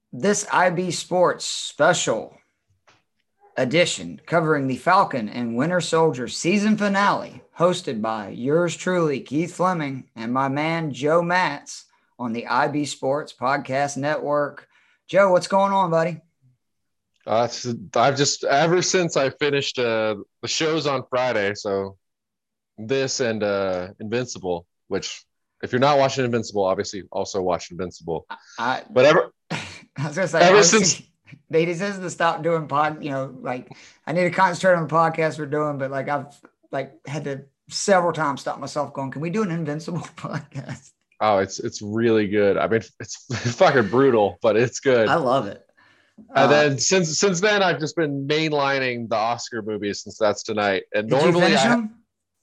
This IB Sports special edition covering the Falcon and Winter Soldier season finale, hosted by yours truly, Keith Fleming, and my man, Joe Matz, on the IB Sports Podcast Network. Joe, what's going on, buddy? I've just ever since I finished the shows on Friday, so this and Invincible, which if you're not watching Invincible, obviously also watch Invincible. I But I was gonna say, ever since they says to stop doing like I need to concentrate on the podcast we're doing, but like I've had to several times stop myself going, can we do an Invincible podcast? it's really good. I mean, it's fucking brutal, but it's good. I love it. And then since then, I've just been mainlining the Oscar movies since that's tonight. And Did you normally finish them?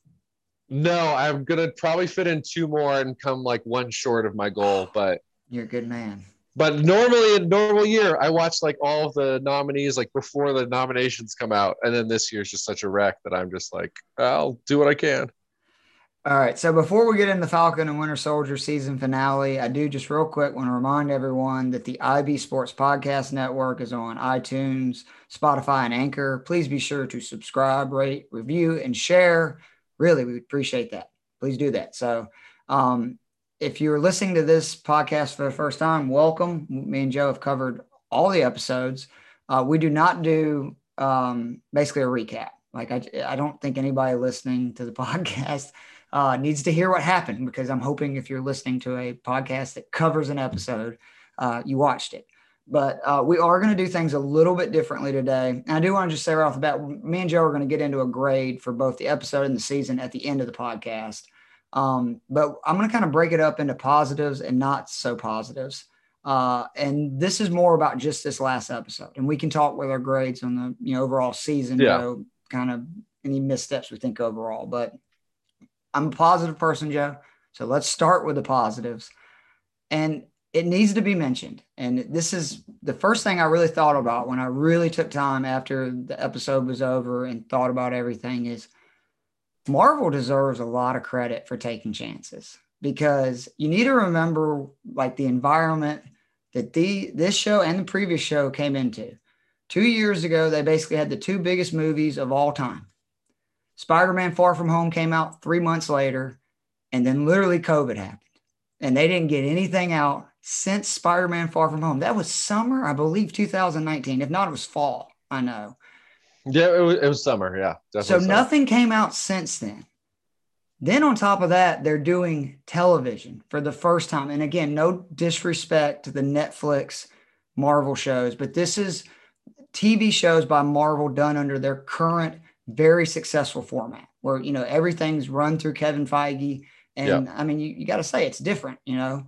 no, I'm gonna probably fit in two more and come like one short of my goal, but. You're a good man. But normally in a normal year, I watch like all of the nominees like before the nominations come out. And then this year's just such a wreck that I'm just like, I'll do what I can. All right. So before we get into Falcon and Winter Soldier season finale, I do just real quick want to remind everyone that the IB Sports Podcast Network is on iTunes, Spotify, and Anchor. Please be sure to subscribe, rate, review, and share. Really, we appreciate that. Please do that. So, if you're listening to this podcast for the first time, welcome. Me and Joe have covered all the episodes. We do not do basically a recap. Like I don't think anybody listening to the podcast needs to hear what happened, because I'm hoping if you're listening to a podcast that covers an episode, you watched it. But we are going to do things a little bit differently today. And I do want to just say right off the bat, me and Joe are going to get into a grade for both the episode and the season at the end of the podcast. But I'm going to kind of break it up into positives and not so positives. And this is more about just this last episode, and we can talk with our grades on the overall season, Joe, kind of any missteps we think overall. But I'm a positive person, Joe. So let's start with the positives. And it needs to be mentioned. And this is the first thing I really thought about when I really took time after the episode was over and thought about everything is Marvel deserves a lot of credit for taking chances, because you need to remember like the environment that this show and the previous show came into. 2 years ago, they basically had the two biggest movies of all time. Spider-Man Far From Home came out 3 months later, and then literally COVID happened. And they didn't get anything out since Spider-Man Far From Home. That was summer, I believe, 2019. If not, it was fall, I know. Yeah, it was summer. Yeah, definitely. So summer. Nothing came out since then. Then on top of that, they're doing television for the first time. And again, no disrespect to the Netflix Marvel shows, but this is TV shows by Marvel done under their current very successful format where, everything's run through Kevin Feige. And I mean, you got to say it's different,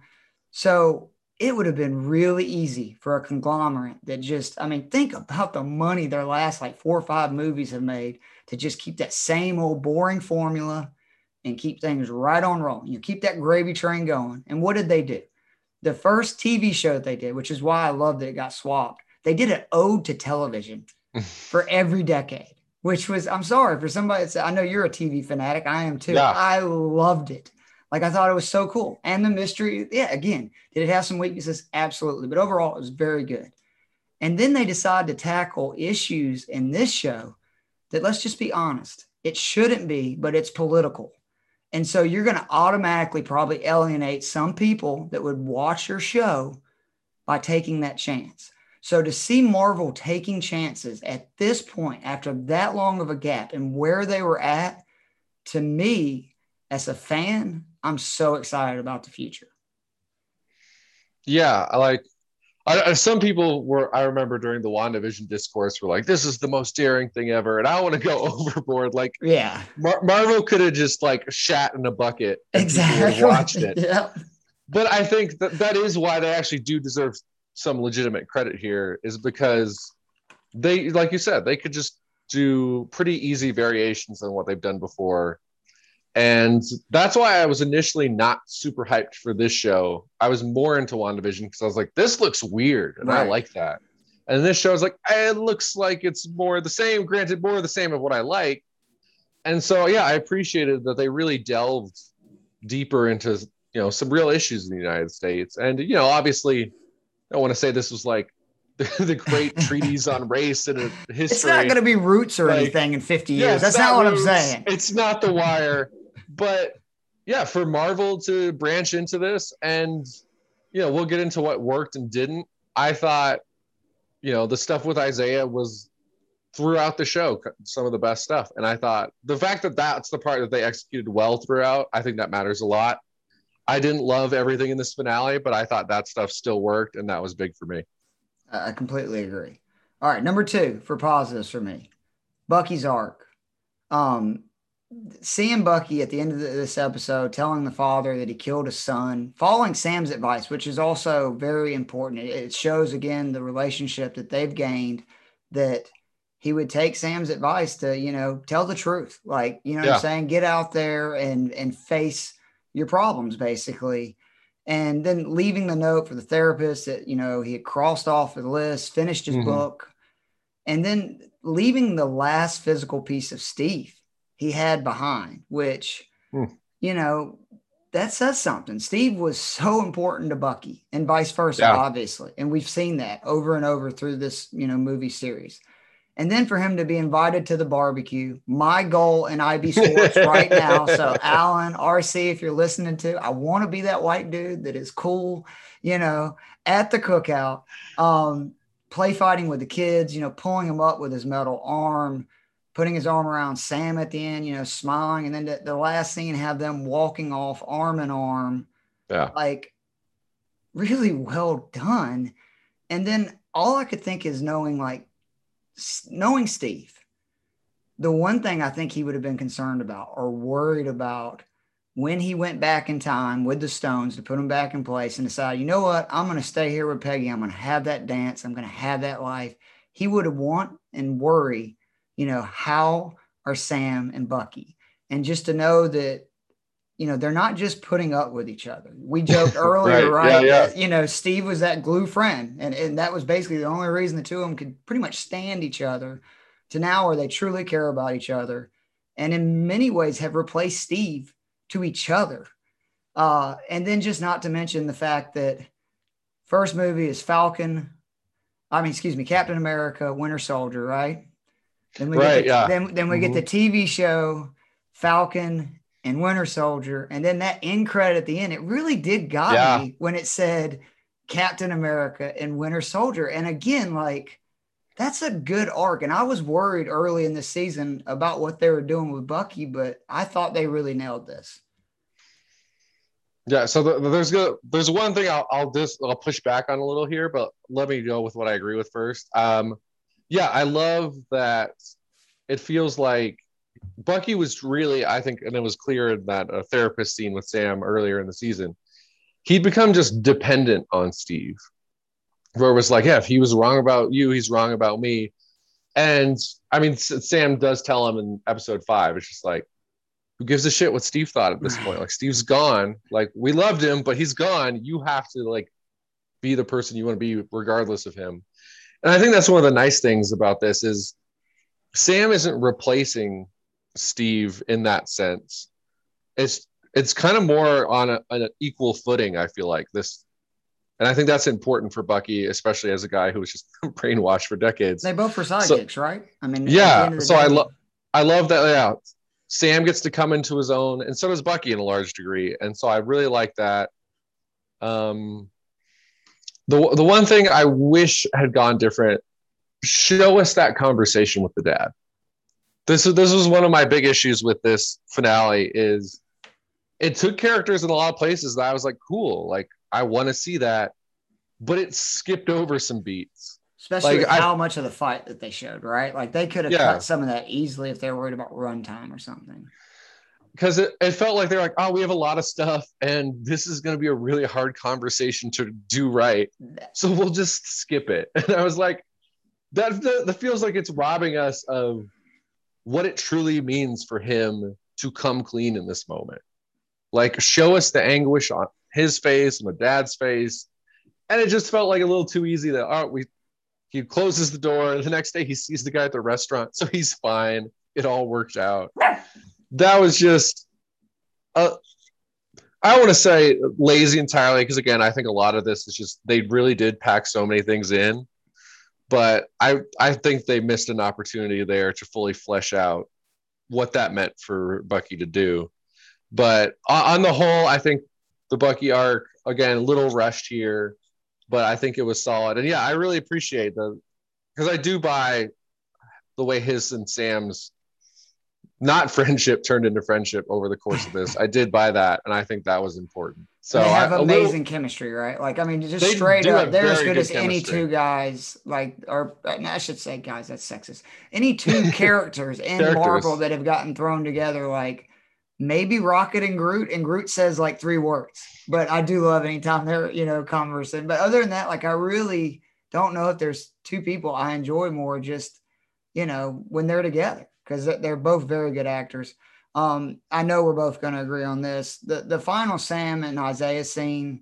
So it would have been really easy for a conglomerate that think about the money their last like 4 or 5 movies have made to just keep that same old boring formula and keep things right on rolling. You keep that gravy train going. And what did they do? The first TV show that they did, which is why I love that it got swapped, they did an ode to television for every decade, which was, I'm sorry, for somebody that's, I know you're a TV fanatic. I am too. Yeah. I loved it. Like, I thought it was so cool. And the mystery, again, did it have some weaknesses? Absolutely. But overall, it was very good. And then they decided to tackle issues in this show that, let's just be honest, it shouldn't be, but it's political. And so you're going to automatically probably alienate some people that would watch your show by taking that chance. So to see Marvel taking chances at this point, after that long of a gap and where they were at, to me, as a fan, I'm so excited about the future. Yeah, some people were, I remember during the WandaVision discourse, were like, this is the most daring thing ever. And I want to go overboard. Like, yeah, Marvel could have just like shat in a bucket and exactly. people would have watched it. Yeah. But I think that is why they actually do deserve some legitimate credit here, is because they, like you said, they could just do pretty easy variations on what they've done before. And that's why I was initially not super hyped for this show. I was more into WandaVision because I was like, this looks weird. And right. I like that. And this show is like, it looks like it's more the same, granted, more the same of what I like. And so, yeah, I appreciated that they really delved deeper into, some real issues in the United States. And, obviously I don't want to say this was like the great treatise on race and history. It's not going to be Roots or like, anything in 50 yeah, years. That's not what Roots, I'm saying. It's not The Wire. But yeah, for Marvel to branch into this, and we'll get into what worked and didn't. I thought, the stuff with Isaiah was throughout the show some of the best stuff, and I thought the fact that that's the part that they executed well throughout, I think that matters a lot. I didn't love everything in this finale, but I thought that stuff still worked, and that was big for me. I completely agree. All right, number 2 for positives for me, Bucky's arc. Seeing Bucky at the end of this episode telling the father that he killed his son, following Sam's advice, which is also very important. It shows again the relationship that they've gained, that he would take Sam's advice to, tell the truth. Like, what I'm saying? Get out there and face your problems, basically. And then leaving the note for the therapist that, he had crossed off the list, finished his book, and then leaving the last physical piece of Steve he had behind, which, that says something. Steve was so important to Bucky and vice versa, obviously. And we've seen that over and over through this, movie series. And then for him to be invited to the barbecue, my goal in IB Sports right now. So Alan, RC, if you're listening to, I want to be that white dude that is cool, at the cookout, play fighting with the kids, pulling him up with his metal arm, putting his arm around Sam at the end, smiling. And then the last scene, have them walking off arm in arm. Yeah. Like, really well done. And then all I could think is knowing Steve, the one thing I think he would have been concerned about or worried about when he went back in time with the Stones to put them back in place and decide, you know what, I'm going to stay here with Peggy. I'm going to have that dance. I'm going to have that life. He would have want and worry, how are Sam and Bucky? And just to know that, they're not just putting up with each other. We joked earlier, right? Yeah. That, Steve was that glue friend. And that was basically the only reason the two of them could pretty much stand each other, to now where they truly care about each other. And in many ways have replaced Steve to each other. And then just not to mention the fact that first movie is Captain America, Winter Soldier, right? Then we get the TV show Falcon and Winter Soldier, and then that end credit at the end, it really did got me when it said Captain America and Winter Soldier. And again, like, that's a good arc. And I was worried early in the season about what they were doing with Bucky, but I thought they really nailed this. Yeah, so there's one thing I'll push back on a little here, but let me go with what I agree with first. I love that it feels like Bucky was really, I think, and it was clear in that therapist scene with Sam earlier in the season, he'd become just dependent on Steve, where it was like, if he was wrong about you, he's wrong about me. And I mean, Sam does tell him in episode 5, it's just like, who gives a shit what Steve thought at this point? Like, Steve's gone. Like, we loved him, but he's gone. You have to, like, be the person you want to be regardless of him. And I think that's one of the nice things about this is Sam isn't replacing Steve in that sense. It's kind of more on an equal footing, I feel like this. And I think that's important for Bucky, especially as a guy who was just brainwashed for decades. They both were sidekicks, right? I mean, So I love that. Yeah. Sam gets to come into his own, and so does Bucky in a large degree. And so I really like that. The one thing I wish had gone different, show us that conversation with the dad. This was one of my big issues with this finale is it took characters in a lot of places that I was like, cool, like I want to see that, but it skipped over some beats. Especially with how much of the fight that they showed, right? Like they could have cut some of that easily if they were worried about runtime or something. Because it felt like they're like, oh, we have a lot of stuff and this is going to be a really hard conversation to do right. So we'll just skip it. And I was like, that feels like it's robbing us of what it truly means for him to come clean in this moment. Like, show us the anguish on his face and the dad's face. And it just felt like a little too easy that, he closes the door and the next day he sees the guy at the restaurant. So he's fine. It all worked out. That was just, I want to say lazy entirely because again, I think a lot of this is just they really did pack so many things in, but I think they missed an opportunity there to fully flesh out what that meant for Bucky to do. But on the whole, I think the Bucky arc again a little rushed here, but I think it was solid. And yeah, I really appreciate because I do buy the way his and Sam's not friendship turned into friendship over the course of this. I did buy that, and I think that was important. And So they have amazing chemistry, right? Like, I mean, just they straight do up, have they're as very good good as any chemistry. two guys, like, or I should say, guys, that's sexist. Any two characters in Marvel that have gotten thrown together, like maybe Rocket and Groot says like 3 words, but I do love anytime they're, conversing. But other than that, like, I really don't know if there's two people I enjoy more just, when they're together because they're both very good actors. I know we're both going to agree on this. The final Sam and Isaiah scene,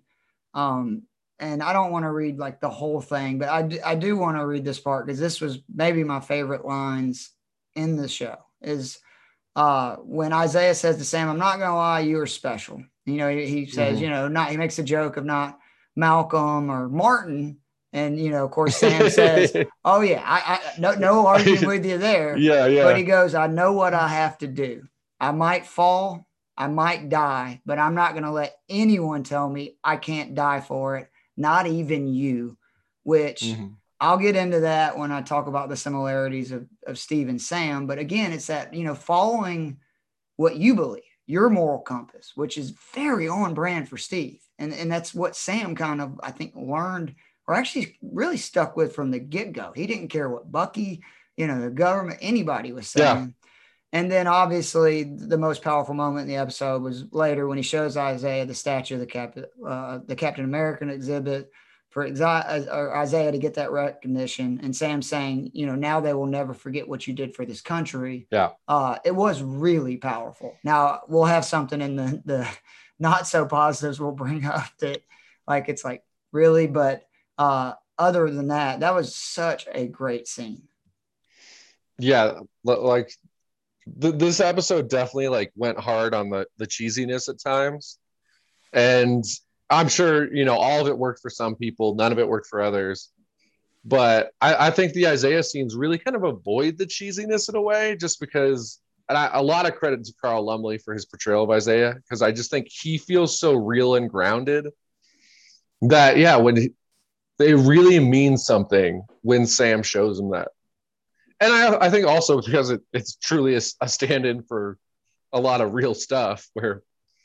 and I don't want to read like the whole thing, but I do want to read this part because this was maybe my favorite lines in the show is when Isaiah says to Sam, "I'm not going to lie, you are special." He says, not, he makes a joke of not Malcolm or Martin. And, of course, Sam says, "Oh yeah, I no arguing with you there." Yeah. But he goes, "I know what I have to do. I might fall, I might die, but I'm not going to let anyone tell me I can't die for it, not even you," which I'll get into that when I talk about the similarities of Steve and Sam. But again, it's that, following what you believe, your moral compass, which is very on brand for Steve. And that's what Sam kind of, I think, learned or actually really stuck with from the get-go. He didn't care what Bucky, the government, anybody was saying. Yeah. And then obviously the most powerful moment in the episode was later when he shows Isaiah the statue of the Captain American exhibit for Isaiah to get that recognition. And Sam saying, now they will never forget what you did for this country. Yeah. It was really powerful. Now we'll have something in the not so positives we'll bring up that like, it's like really, but other than that, that was such a great scene. Yeah. Like, this episode definitely like went hard on the cheesiness at times, and I'm sure all of it worked for some people, none of it worked for others. But I think the Isaiah scenes really kind of avoid the cheesiness in a way, just because. And a lot of credit to Carl Lumbly for his portrayal of Isaiah, because I just think he feels so real and grounded that when they really mean something when Sam shows him that. And I think also because it's truly a stand-in for a lot of real stuff where,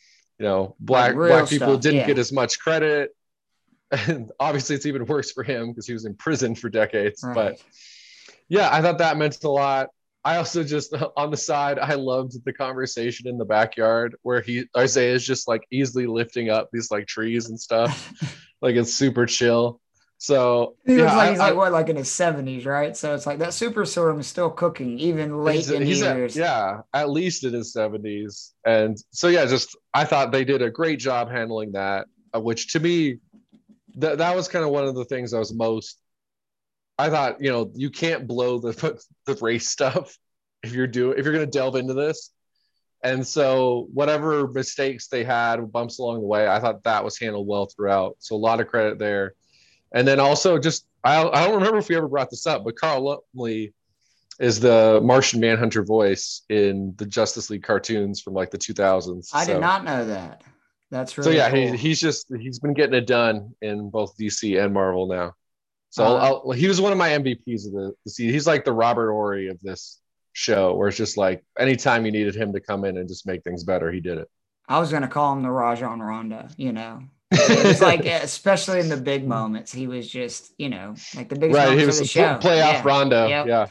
black people didn't get as much credit. And obviously it's even worse for him because he was in prison for decades. Right. But yeah, I thought that meant a lot. I also just, on the side, I loved the conversation in the backyard where Isaiah is just like easily lifting up these like trees and stuff. Like it's super chill. So he looks like he's like in his 70s, right? So it's like that super serum is still cooking even late in years. At least in his 70s. And so I thought they did a great job handling that, which to me, that was kind of one of the things I was most. I thought, you can't blow the race stuff if you're going to delve into this. And so whatever mistakes they had, bumps along the way, I thought that was handled well throughout. So a lot of credit there. And then also just, I don't remember if we ever brought this up, but Carl Lumbly is the Martian Manhunter voice in the Justice League cartoons from like the 2000s. I did not know that. That's really cool. He's been getting it done in both DC and Marvel now. So he was one of my MVPs of the season. He's like the Robert Horry of this show, where it's just like anytime you needed him to come in and just make things better, he did it. I was going to call him the Rajon Rondo, It was like, especially in the big moments, he was just, like the biggest moments of the show. Playoff Rondo. Yep. Yeah.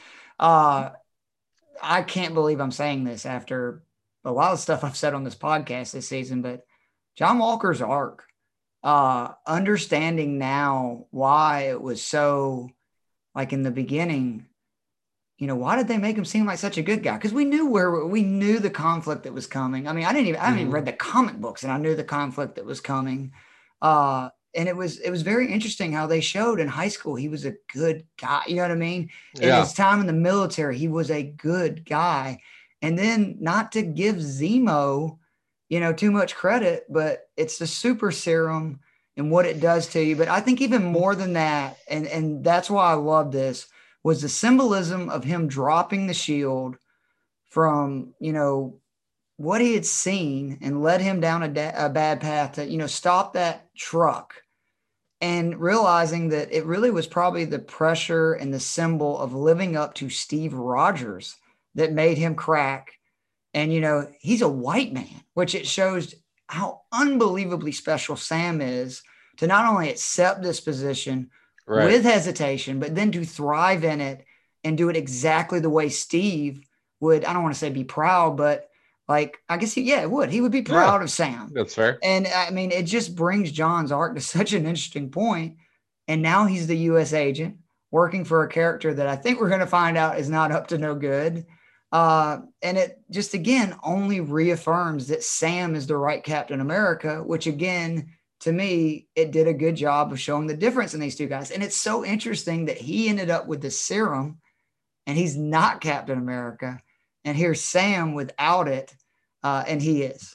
I can't believe I'm saying this after a lot of stuff I've said on this podcast this season, but John Walker's arc, understanding now why it was so, like in the beginning, why did they make him seem like such a good guy? Because we knew the conflict that was coming. I mean, I haven't even read the comic books, and I knew the conflict that was coming. And it was very interesting how they showed in high school he was a good guy. You know what I mean? In his time in the military, he was a good guy. And then not to give Zemo, too much credit, but it's the super serum and what it does to you. But I think even more than that, and that's why I love this, was the symbolism of him dropping the shield from, what he had seen and led him down a bad path to, stop that truck, and realizing that it really was probably the pressure and the symbol of living up to Steve Rogers that made him crack. And, he's a white man, which it shows how unbelievably special Sam is to not only accept this position with hesitation, but then to thrive in it and do it exactly the way Steve would. I don't want to say be proud, but like, I guess it would. He would be proud of Sam. That's fair. And I mean, it just brings John's arc to such an interesting point. And now he's the U.S. agent working for a character that I think we're going to find out is not up to no good. And it just, again, only reaffirms that Sam is the right Captain America, which, again, to me, it did a good job of showing the difference in these two guys. And it's so interesting that he ended up with the serum and he's not Captain America. And here's Sam without it. And he is.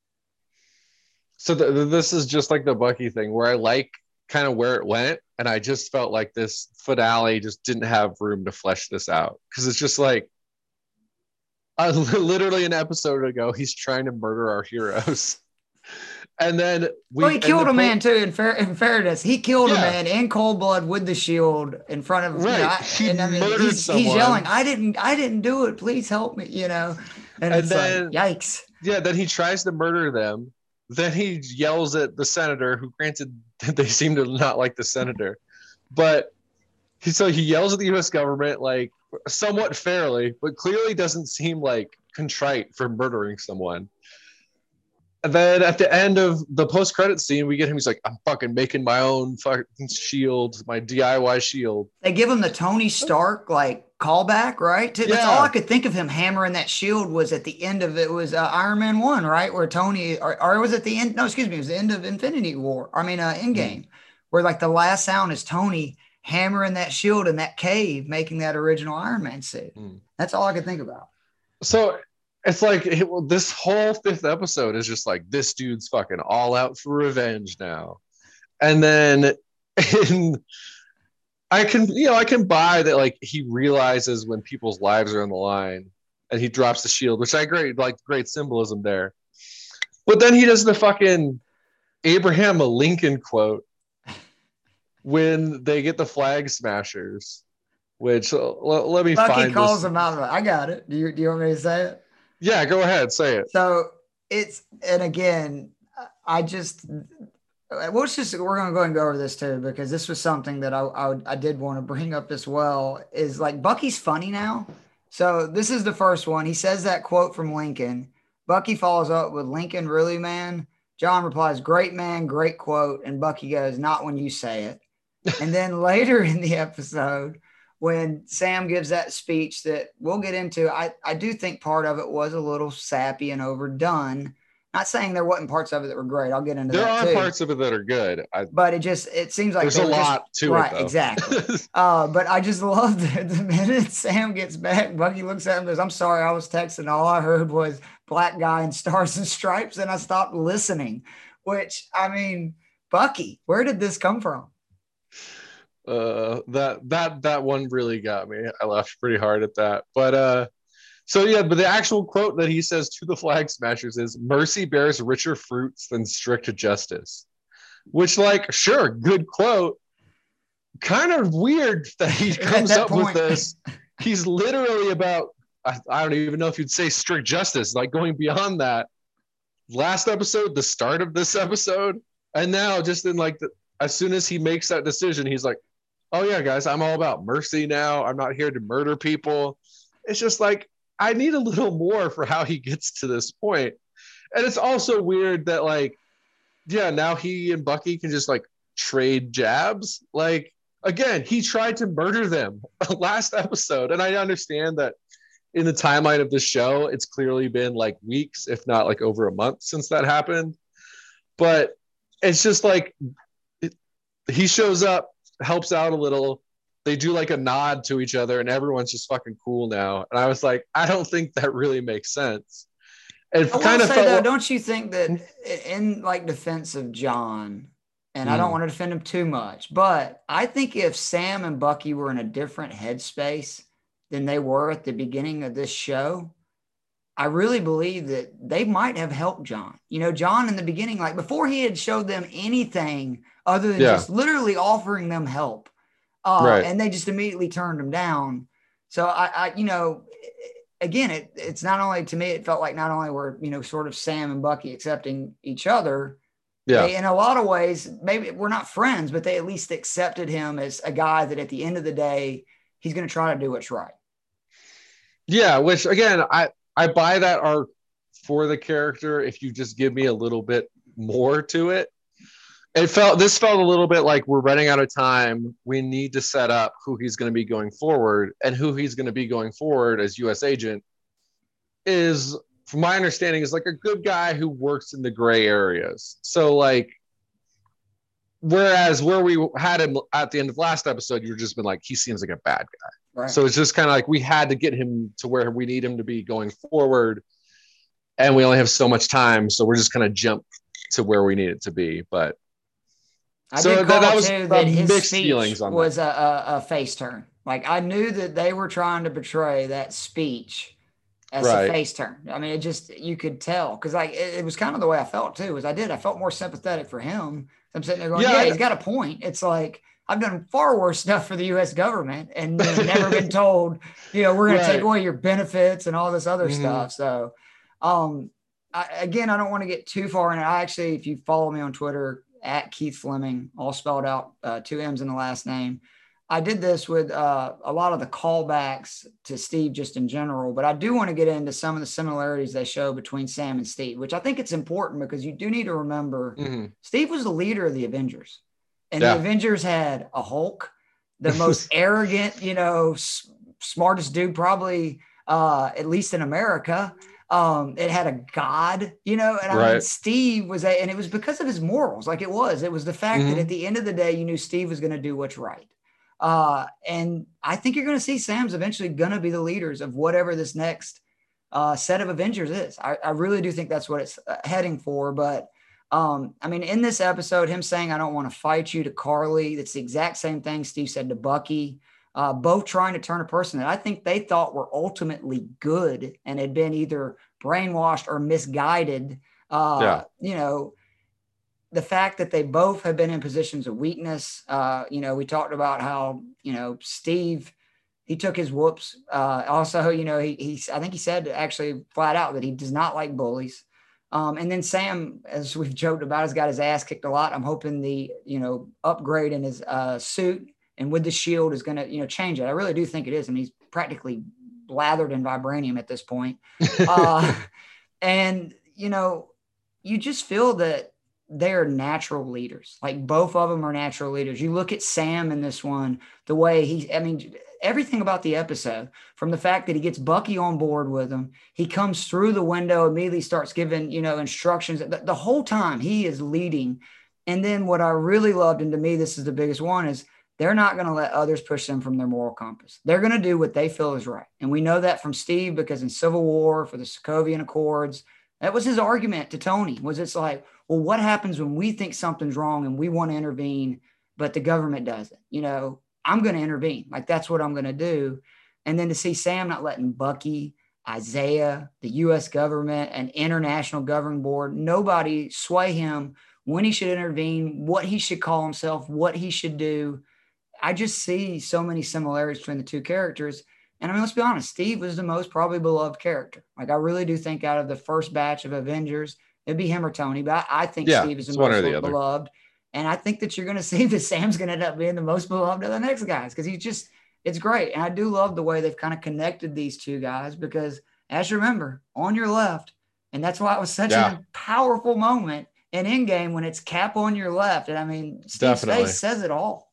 So this is just like the Bucky thing where I like kind of where it went. And I just felt like this finale just didn't have room to flesh this out. Because it's just like, literally an episode ago, he's trying to murder our heroes. And then he killed a man too. In fairness, he killed a man in cold blood with the shield in front of him. He's yelling, "I didn't do it. Please help me!" And it's then, like, yikes. Yeah. Then he tries to murder them. Then he yells at the senator, who, granted, they seem to not like the senator, but he yells at the U.S. government like somewhat fairly, but clearly doesn't seem like contrite for murdering someone. And then at the end of the post-credit scene, we get him. He's like, "I'm fucking making my own fucking shield, my DIY shield." They give him the Tony Stark callback, right? That's all I could think of him hammering that shield was at the end of it was Iron Man 1, right? Where Tony, or was it the end? No, excuse me, it was the end of Infinity War. I mean, Endgame, where like the last sound is Tony hammering that shield in that cave, making that original Iron Man suit. That's all I could think about. So it's like this whole 5th episode is just like, this dude's fucking all out for revenge now. And then I can buy that, like, he realizes when people's lives are on the line and he drops the shield, which I agree, like, great symbolism there. But then he does the fucking Abraham Lincoln quote when they get the Flag Smashers, which let me Bucky find. Bucky calls them out. I got it. Do you want me to say it? Yeah, go ahead, say it. So and again, we're going to go ahead and go over this too, because this was something that I did want to bring up as well, is like Bucky's funny now. So this is the first one. He says that quote from Lincoln. Bucky follows up with, "Lincoln, really, man?" John replies, "Great man, great quote." And Bucky goes, "Not when you say it." And then later in the episode, when Sam gives that speech that we'll get into, I do think part of it was a little sappy and overdone. Not saying there wasn't parts of it that were great. I'll get into that too. There are parts of it that are good. But it seems like there's a lot to it, though. Right, exactly. But I just love that the minute Sam gets back, Bucky looks at him and goes, "I'm sorry, I was texting. All I heard was black guy and stars and stripes, and I stopped listening." Which, I mean, Bucky, where did this come from? That one really got me. I laughed pretty hard at that. But but the actual quote that he says to the Flag Smashers is, "Mercy bears richer fruits than strict justice," which, like, sure, good quote. Kind of weird that he comes up with this. He's literally about, I don't even know if you'd say strict justice, like going beyond that. Last episode, the start of this episode, and now just in like as soon as he makes that decision, he's like, "Oh yeah, guys, I'm all about mercy now. I'm not here to murder people." It's just like, I need a little more for how he gets to this point. And it's also weird that, like, yeah, now he and Bucky can just like trade jabs. Like, again, he tried to murder them last episode. And I understand that in the timeline of the show, it's clearly been like weeks, if not like over a month since that happened. But it's just like, he shows up, helps out a little. They do like a nod to each other and everyone's just fucking cool now. And I was like, I don't think that really makes sense. It I will kind of say felt though, don't you think that in like defense of John, and I don't want to defend him too much, but I think if Sam and Bucky were in a different headspace than they were at the beginning of this show, I really believe that they might have helped John. You know, John in the beginning, like before he had showed them anything other than yeah, just literally offering them help, right. and they just immediately turned him down. So you know, again, it's not only to me, it felt like not only were, you know, sort of Sam and Bucky accepting each other, Yeah. they, in a lot of ways, maybe we're not friends, but they at least accepted him as a guy that at the end of the day, he's going to try to do what's right. Yeah, which again, I buy that arc for the character if you just give me a little bit more to it. This felt a little bit like we're running out of time. We need to set up who he's going to be going forward, and who he's going to be going forward as US agent is, from my understanding, is like a good guy who works in the gray areas. So like, whereas where we had him at the end of last episode, you've just been like, he seems like a bad guy. Right. So it's just kind of like we had to get him to where we need him to be going forward, and we only have so much time, so we're just kind of jump to where we need it to be. But I did call that was too that his mixed speech feelings on was that. a face turn. Like I knew that they were trying to portray that speech as a Right. face turn. I mean, it just you could tell because like it was kind of the way I felt too. Was I felt more sympathetic for him. I'm sitting there going, yeah, he's got a point. It's like I've done far worse stuff for the U.S. government and never been told, you know, we're going to take away your benefits and all this other stuff. So, again, I don't want to get too far in it. I actually, if you follow me on Twitter at Keith Fleming, all spelled out, 2 M's in the last name. I did this with a lot of the callbacks to Steve just in general, but I do want to get into some of the similarities they show between Sam and Steve, which I think it's important because you do need to remember Steve was the leader of the Avengers, and the Avengers had a Hulk, the most arrogant, you know, smartest dude probably, at least in America. It had a God, you know, and I mean, Steve was and it was because of his morals. Like it was the fact that at the end of the day, you knew Steve was going to do what's right. And I think you're going to see Sam's eventually going to be the leaders of whatever this next set of Avengers is. I really do think that's what it's heading for. But I mean, in this episode, him saying, I don't want to fight you to Carly, that's the exact same thing Steve said to Bucky, both trying to turn a person that I think they thought were ultimately good and had been either brainwashed or misguided. You know, the fact that they both have been in positions of weakness. You know, we talked about how, you know, Steve, he took his whoops. Also, you know, I think he said actually flat out that he does not like bullies. And then Sam, as we've joked about, has got his ass kicked a lot. I'm hoping the, you know, upgrade in his suit and with the shield is going to, you know, change it. I really do think it is. I mean, he's practically lathered in vibranium at this point. And, you know, you just feel that they're natural leaders. Like both of them are natural leaders. You look at Sam in this one, the way I mean, everything about the episode, from the fact that he gets Bucky on board with him, he comes through the window, immediately starts giving, you know, instructions. The whole time he is leading. And then what I really loved, and to me, this is the biggest one, is they're not going to let others push them from their moral compass. They're going to do what they feel is right. And we know that from Steve, because in Civil War, for the Sokovian Accords, that was his argument to Tony, was it's like, well, what happens when we think something's wrong and we want to intervene, but the government doesn't? You know, I'm going to intervene. Like, that's what I'm going to do. And then to see Sam not letting Bucky, Isaiah, the U.S. government, and international governing board, nobody sway him when he should intervene, what he should call himself, what he should do. I just see so many similarities between the two characters. And I mean, let's be honest, Steve was the most probably beloved character. Like, I really do think out of the first batch of Avengers, it'd be him or Tony, but I think Steve is the most beloved. And I think that you're going to see that Sam's going to end up being the most beloved of the next guys, because it's great. And I do love the way they've kind of connected these two guys, because as you remember, on your left, and that's why it was such a powerful moment in Endgame when it's Cap on your left. And I mean, Steve's face says it all.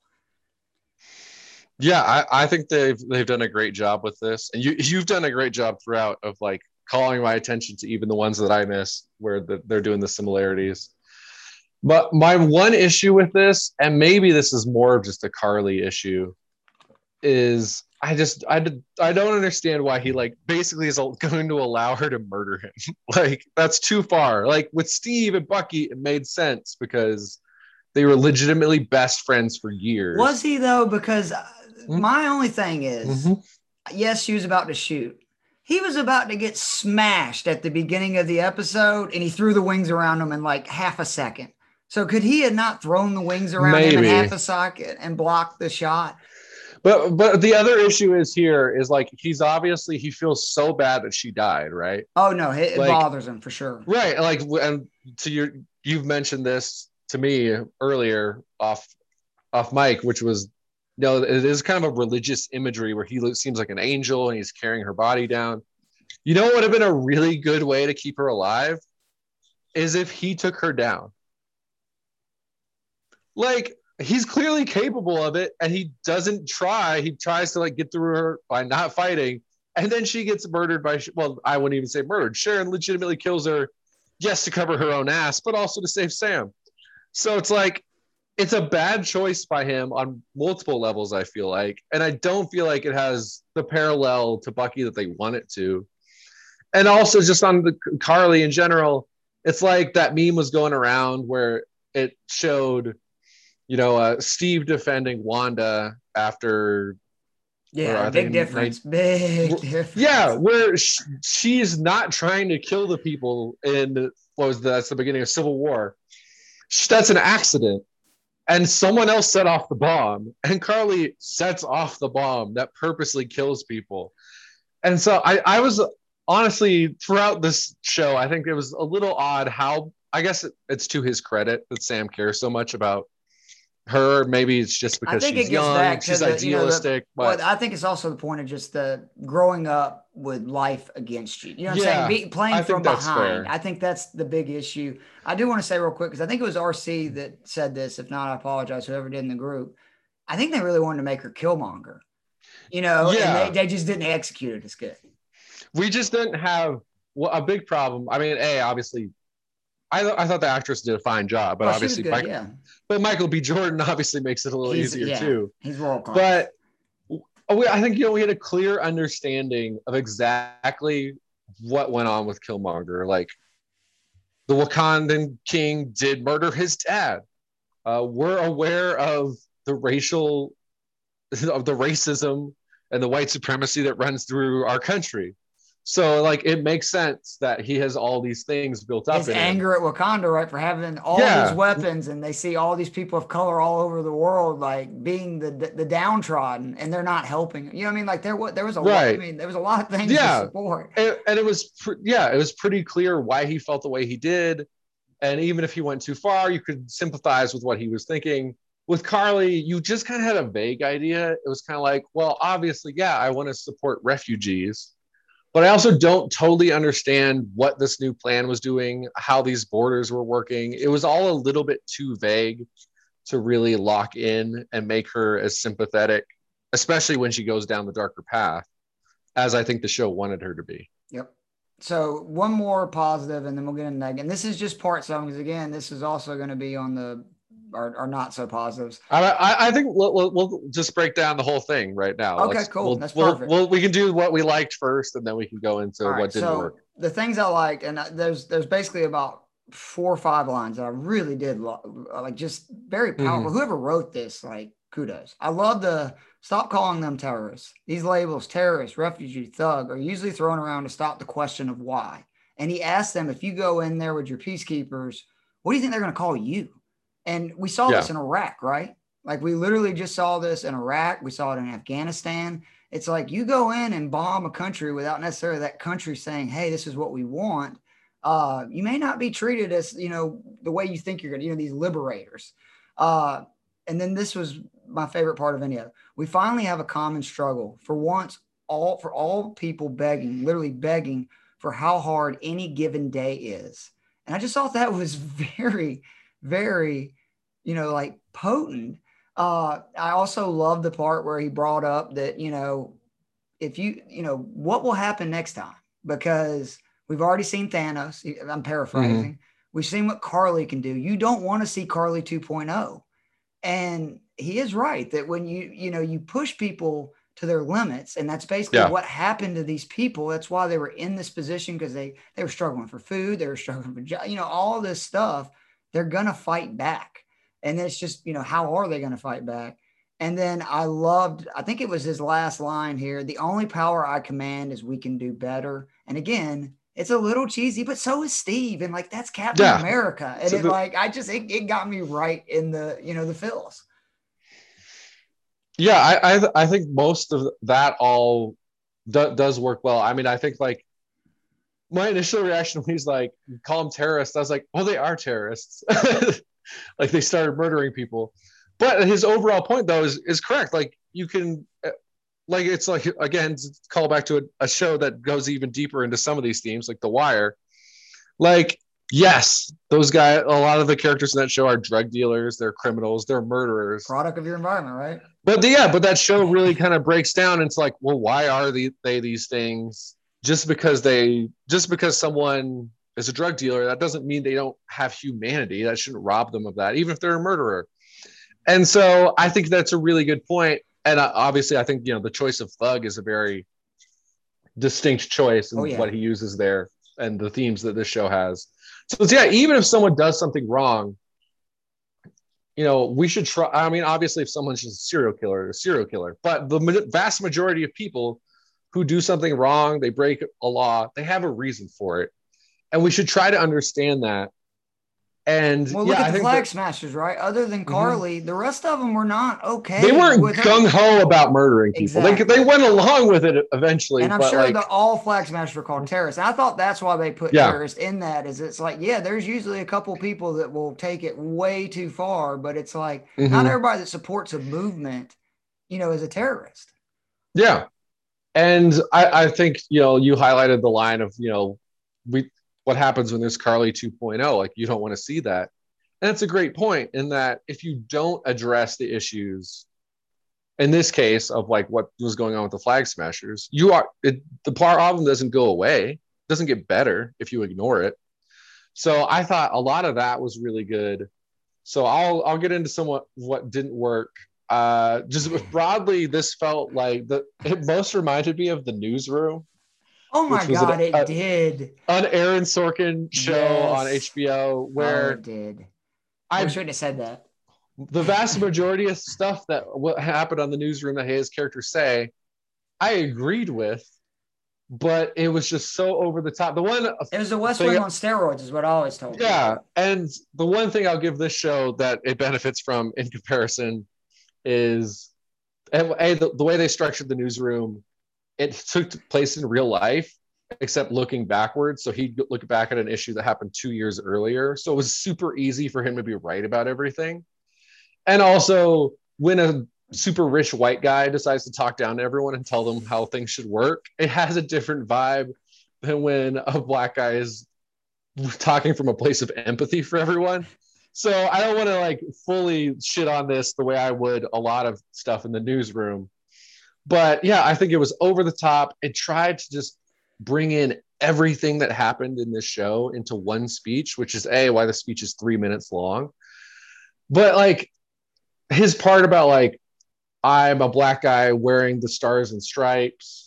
Yeah, I think they've done a great job with this, and you've done a great job throughout of like calling my attention to even the ones that I missed where they're doing the similarities. But my one issue with this, and maybe this is more of just a Carly issue, is I don't understand why he like basically is going to allow her to murder him. Like that's too far. Like with Steve and Bucky, it made sense because they were legitimately best friends for Was years. he though? Because my only thing is, Mm-hmm. yes, she was about to shoot. He was about to get smashed at the beginning of the episode, and he threw the wings around him in like half a second. So could he have not thrown the wings around him in half Maybe. a second and blocked the shot? But the other issue is here is like he's obviously he feels so bad that she died, right? Oh no, it Like bothers him for sure. right, like and to your you've mentioned this to me earlier off mic, which was it is kind of a religious imagery where he seems like an angel and he's carrying her body down. You know what would have been a really good way to keep her alive is if he took her down. Like he's clearly capable of it and he doesn't try. He tries to like get through her by not fighting. And then she gets murdered by, well, I wouldn't even say murdered. Sharon legitimately kills her, yes, to cover her own ass, but also to save Sam. So it's like, it's a bad choice by him on multiple levels, I feel like. And I don't feel like it has the parallel to Bucky that they want it to. And also just on the Carly in general, it's like that meme was going around where it showed Steve defending Wanda after, or Yeah, I think big difference. Big yeah, difference. where she's not trying to kill the people in that's the beginning of Civil War. That's an accident, and someone else set off the bomb, and Carly sets off the bomb that purposely kills people. And so I was honestly throughout this show, I think it was a little odd how I guess it's to his credit that Sam cares so much about her. Maybe it's just I because think she's it gets young, back to she's the idealistic, well, but I think it's also the point of just the growing up with life against you. You know what I'm saying? yeah, Playing I think from that's behind. fair. I think that's the big issue. I do want to say real quick because I think it was RC that said this. If not, I apologize. Whoever did in the group. I think they really wanted to make her Killmonger. And they Yeah, they just didn't execute it as good. we just didn't have a big problem. I mean, obviously, I thought the actress did a fine job, but Oh, she was obviously, good. Yeah, Michael B. Jordan obviously makes it a little easier too. he's world class. But I think we had a clear understanding of exactly what went on with Killmonger. Like the Wakandan king did murder his dad. We're aware of the racism and the white supremacy that runs through our country. So like it makes sense that he has all these things built His up in him. anger at Wakanda, right, for having all these Yeah, weapons, and they see all these people of color all over the world, like being the downtrodden, and they're not helping. You know what I mean? Like there was a lot. I right. mean, there was a lot of things to Yeah, support. and it was it was pretty clear why he felt the way he did. And even if he went too far, you could sympathize with what he was thinking. With Carly, you just kind of had a vague idea. It was kind of like, well, obviously, yeah, I want to support refugees, but I also don't totally understand what this new plan was doing, how these borders were working. It was all a little bit too vague to really lock in and make her as sympathetic, especially when she goes down the darker path, as I think the show wanted her to be. Yep. So one more positive, and then we'll get into that. And this is just part some because again, this is also going to be on the our not so positives. I think we'll just break down the whole thing right now. Okay, cool. That's perfect. We can do what we liked first, and then we can go into All right. what didn't work. So the things I liked, and there's basically about 4 or 5 lines that I really did like, just very powerful. Mm-hmm. Whoever wrote this, like, kudos. I love the stop calling them terrorists. These labels, terrorist, refugee, thug, are usually thrown around to stop the question of why. And he asked them, if you go in there with your peacekeepers, what do you think they're going to call you? And we saw Yeah, this in Iraq, right? Like we literally just saw this in Iraq. We saw it in Afghanistan. It's like you go in and bomb a country without necessarily that country saying, hey, this is what we want. You may not be treated as, the way you think you're going to, these liberators. And then this was my favorite part of any of it. We finally have a common struggle for once, for all people begging, literally begging for how hard any given day is. And I just thought that was very, very, like potent. I also love the part where he brought up that, if what will happen next time? Because we've already seen Thanos. I'm paraphrasing. mm-hmm. We've seen what Carly can do. You don't want to see Carly 2.0. And he is right that when you push people to their limits. And that's basically what happened to these people. That's why they were in this position, because they were struggling for food. They were struggling for, all this stuff. They're going to fight back. And it's just, how are they going to fight back? And then I think it was his last line here. The only power I command is we can do better. And again, it's a little cheesy, but so is Steve. And that's Captain America. And so it got me right in the, the feels. Yeah. I think most of that all does work well. I mean, I think my initial reaction when he's like, call them terrorists, I was like, well, they are terrorists. They started murdering people. But his overall point, though, is correct. You can, it's again, call back to a show that goes even deeper into some of these themes, like The Wire. Yes, those guys, a lot of the characters in that show are drug dealers, they're criminals, they're murderers. Product of your environment, right? But but that show really kind of breaks down into well, why are they these things? Just because someone is a drug dealer, that doesn't mean they don't have humanity. That shouldn't rob them of that, even if they're a murderer. And so I think that's a really good point. And obviously, I think, the choice of thug is a very distinct choice in what he uses there and the themes that this show has. So, even if someone does something wrong, we should try. I mean, obviously, if someone's just a serial killer. But the vast majority of people who do something wrong, they break a law, they have a reason for it. And we should try to understand that. And look at the Flag Smashers, right? Other than Carly, the rest of them were not okay. They weren't gung ho about murdering people. Exactly. They went along with it eventually. And I'm sure that all Flag Smashers were called terrorists. And I thought that's why they put terrorists in that. Is it's there's usually a couple people that will take it way too far, but it's not everybody that supports a movement, is a terrorist. Yeah, and I think you highlighted the line of what happens when there's Carly 2.0, you don't want to see that. And that's a great point, in that if you don't address the issues, in this case of what was going on with the Flag Smashers, the problem doesn't go away, doesn't get better if you ignore it. So I thought a lot of that was really good. So I'll get into somewhat what didn't work. Just broadly, this felt it most reminded me of The Newsroom. Oh my God, it did. An Aaron Sorkin show on HBO where it did. I shouldn't have said that. The vast majority of stuff that happened on The Newsroom that his characters say, I agreed with, but it was just so over the top. It was the West Wing on steroids, is what I always told you. Yeah, and the one thing I'll give this show that it benefits from in comparison is the way they structured The Newsroom. It took place in real life, except looking backwards. So he'd look back at an issue that happened 2 years earlier. So it was super easy for him to be right about everything. And also, when a super rich white guy decides to talk down to everyone and tell them how things should work, it has a different vibe than when a black guy is talking from a place of empathy for everyone. So I don't want to fully shit on this the way I would a lot of stuff in The Newsroom. But I think it was over the top. It tried to just bring in everything that happened in this show into one speech, which is why the speech is 3 minutes long. But his part about I'm a black guy wearing the stars and stripes.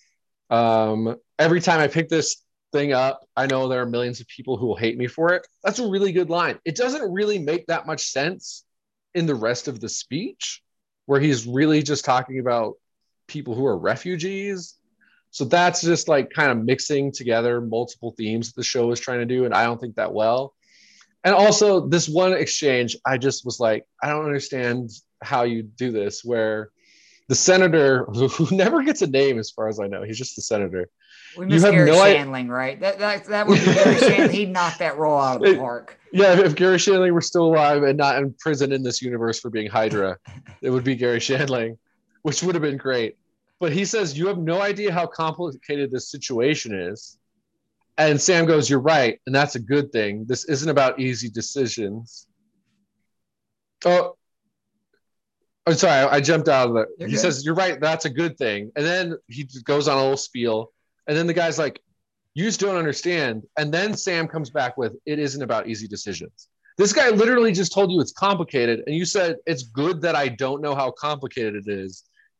Every time I pick this thing up, I know there are millions of people who will hate me for it. That's a really good line. It doesn't really make that much sense in the rest of the speech, where he's really just talking about people who are refugees. So that's just kind of mixing together multiple themes that the show was trying to do, and I don't think that well. And also this one exchange, I just was I don't understand how you do this, where the senator, who never gets a name as far as I know, he's just the senator. We miss Gary Shandling, right? That would be Gary Shandling. He'd knock that role out of the park. Yeah, if Gary Shandling were still alive and not in prison in this universe for being Hydra, it would be Gary Shandling, which would have been great. But he says, you have no idea how complicated this situation is. And Sam goes, you're right. And that's a good thing. This isn't about easy decisions. Oh, I'm sorry. I jumped out of it. He says, you're right. That's a good thing. And then he goes on a little spiel. And then the guy's like, you just don't understand. And then Sam comes back with, it isn't about easy decisions. This guy literally just told you it's complicated. And you said, it's good that I don't know how complicated it is.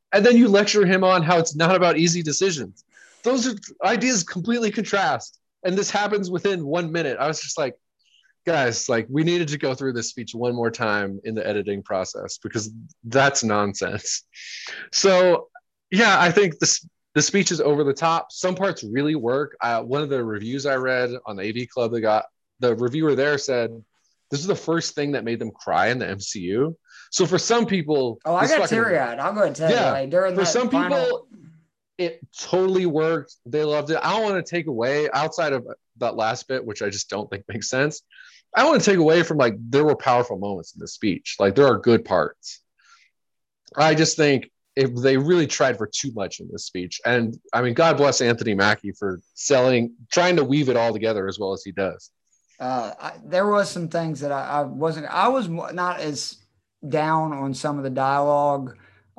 and then you lecture him on how it's not about easy decisions. Those are ideas completely contrast. And this happens within 1 minute. I was just like, guys, like we needed to go through this speech one more time in the editing process because that's nonsense. So yeah, I think the speech is over the top. Some parts really work. One of the reviews I read on the AV Club, the reviewer there said this is the first thing that made them cry in the MCU. So for some people, I got teary-eyed. I'll go ahead and tell you, like during for that some final... people, it totally worked. They loved it. I don't want to take away outside of that last bit, which I just don't think makes sense. I want to take away from like there were powerful moments in the speech. Like there are good parts. I just think if they really tried for too much in this speech, and I mean, God bless Anthony Mackie for trying to weave it all together as well as he does. There was some things that I was not as down on some of the dialogue,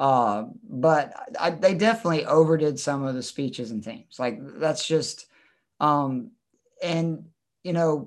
but they definitely overdid some of the speeches and themes. Like that's just, and you know,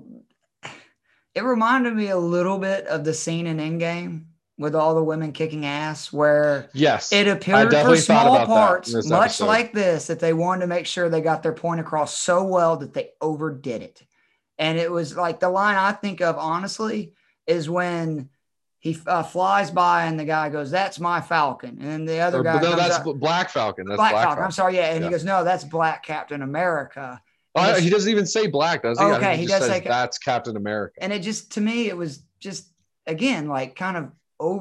it reminded me a little bit of the scene in Endgame with all the women kicking ass, where yes, it appeared for small parts, much like this, that they wanted to make sure they got their point across so well that they overdid it. And it was like the line I think of, honestly, is when he flies by and the guy goes, "That's my Falcon." And then the other guy no, that's Black Falcon. That's Black Falcon. I'm sorry. Yeah. And he goes, "No, that's Black Captain America." He doesn't even say black, does he? Okay. He does say that's Captain America. And it just, to me, it was just, again, like kind of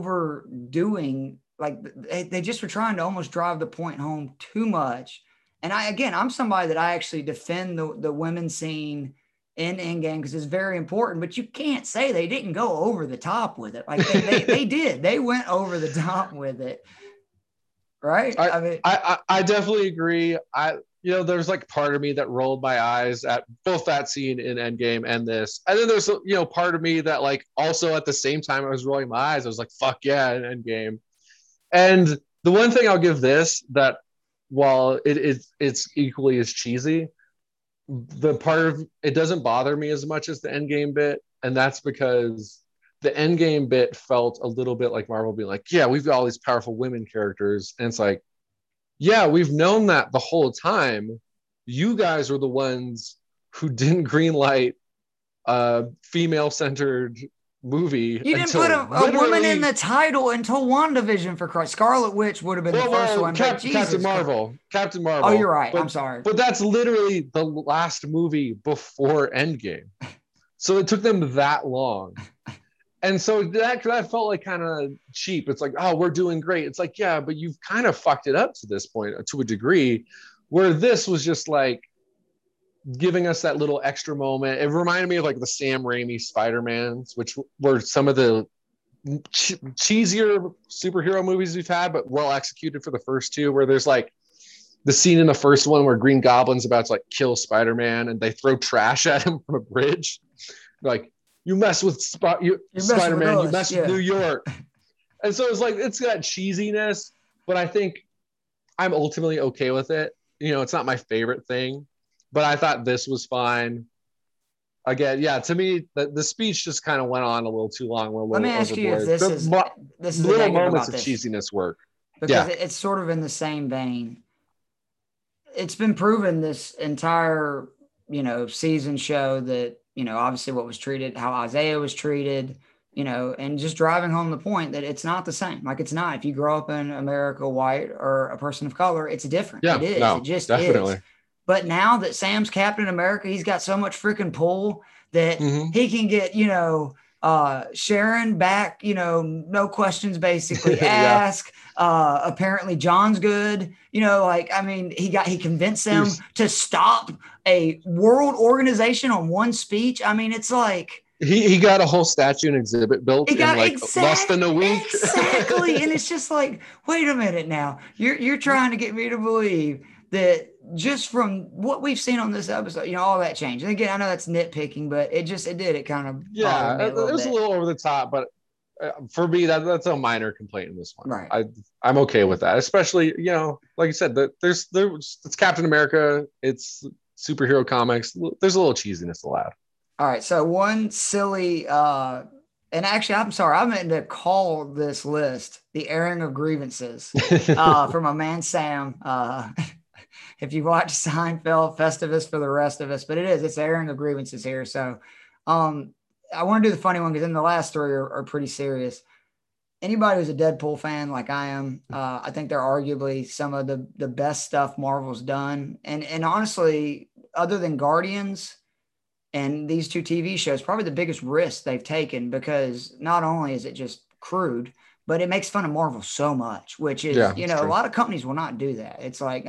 overdoing, like they just were trying to almost drive the point home too much. And I'm somebody that I actually defend the women's scene in Endgame because it's very important, but you can't say they didn't go over the top with it. Like they did. They went over the top with it. Right? I definitely agree. There's like part of me that rolled my eyes at both that scene in Endgame and this. And then there's, part of me that like also at the same time I was rolling my eyes. I was like, fuck yeah, in Endgame. And the one thing I'll give this, that while it's equally as cheesy, the part of it doesn't bother me as much as the Endgame bit. And that's because the Endgame bit felt a little bit like Marvel being like, yeah, we've got all these powerful women characters. And it's like, yeah, we've known that the whole time. You guys were the ones who didn't greenlight a female-centered movie. You didn't put a woman in the title until WandaVision, for Christ. Scarlet Witch would have been the first one. Captain Marvel. Oh, you're right. I'm sorry. But that's literally the last movie before Endgame. So it took them that long. And so that felt like kind of cheap. It's like, oh, we're doing great. It's like, yeah, but you've kind of fucked it up to this point, to a degree, where this was just like giving us that little extra moment. It reminded me of like the Sam Raimi Spider-Mans, which were some of the cheesier superhero movies we've had, but well executed for the first two, where there's like the scene in the first one where Green Goblin's about to like kill Spider-Man and they throw trash at him from a bridge. Like, you mess with Spider-Man, you mess with New York. And so it's like, it's got cheesiness, but I think I'm ultimately okay with it. It's not my favorite thing, but I thought this was fine. Again, yeah, to me, the speech just kind of went on a little too long. Let me ask you if this is little moments of cheesiness work. Because it's sort of in the same vein. It's been proven this entire, season show that, obviously what was treated, how Isaiah was treated, and just driving home the point that it's not the same. Like, it's not. If you grow up in America, white or a person of color, it's different. Yeah, it is. No, it just definitely is. But now that Sam's Captain America, he's got so much freaking pull that he can get, Sharon back, no questions basically asked. Apparently John's good, he convinced them to stop a world organization on one speech. I mean, it's like he got a whole statue and exhibit built in like less than a week. Exactly. And it's just like, wait a minute now. You're trying to get me to believe that just from what we've seen on this episode, all that changed. And again, I know that's nitpicking, but it kind of it was a little over the top, but for me, that's a minor complaint in this one. Right. I'm okay with that, especially, like you said, it's Captain America, it's superhero comics. There's a little cheesiness allowed. All right. So one silly And actually, I'm sorry, I meant to call this list the airing of grievances for my man Sam. If you watch Seinfeld, Festivus for the rest of us, but it's airing of grievances here. So I want to do the funny one because then the last three are pretty serious. Anybody who's a Deadpool fan like I am, I think they're arguably some of the best stuff Marvel's done. And honestly, other than Guardians and these two TV shows, probably the biggest risk they've taken, because not only is it just crude, but it makes fun of Marvel so much, which is, a lot of companies will not do that. It's like,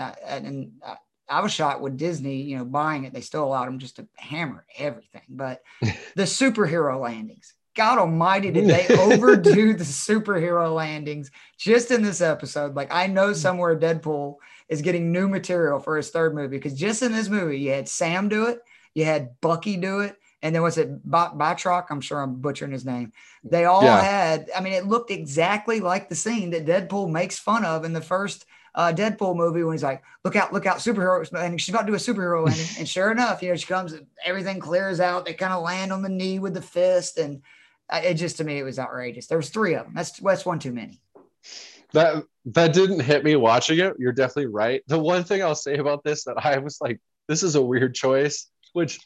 I was shocked with Disney, buying it. They still allowed them just to hammer everything. But the superhero landings, God almighty, did they overdo the superhero landings just in this episode? Like, I know somewhere Deadpool is getting new material for his third movie, because just in this movie, you had Sam do it, you had Bucky do it, and then was it Batroc? I'm sure I'm butchering his name. They all had, it looked exactly like the scene that Deadpool makes fun of in the first Deadpool movie when he's like, look out, superheroes. And she's about to do a superhero landing. And sure enough, she comes, everything clears out. They kind of land on the knee with the fist. And it just, to me, it was outrageous. There was three of them. That's one too many. That didn't hit me watching it. You're definitely right. The one thing I'll say about this that I was like, this is a weird choice, which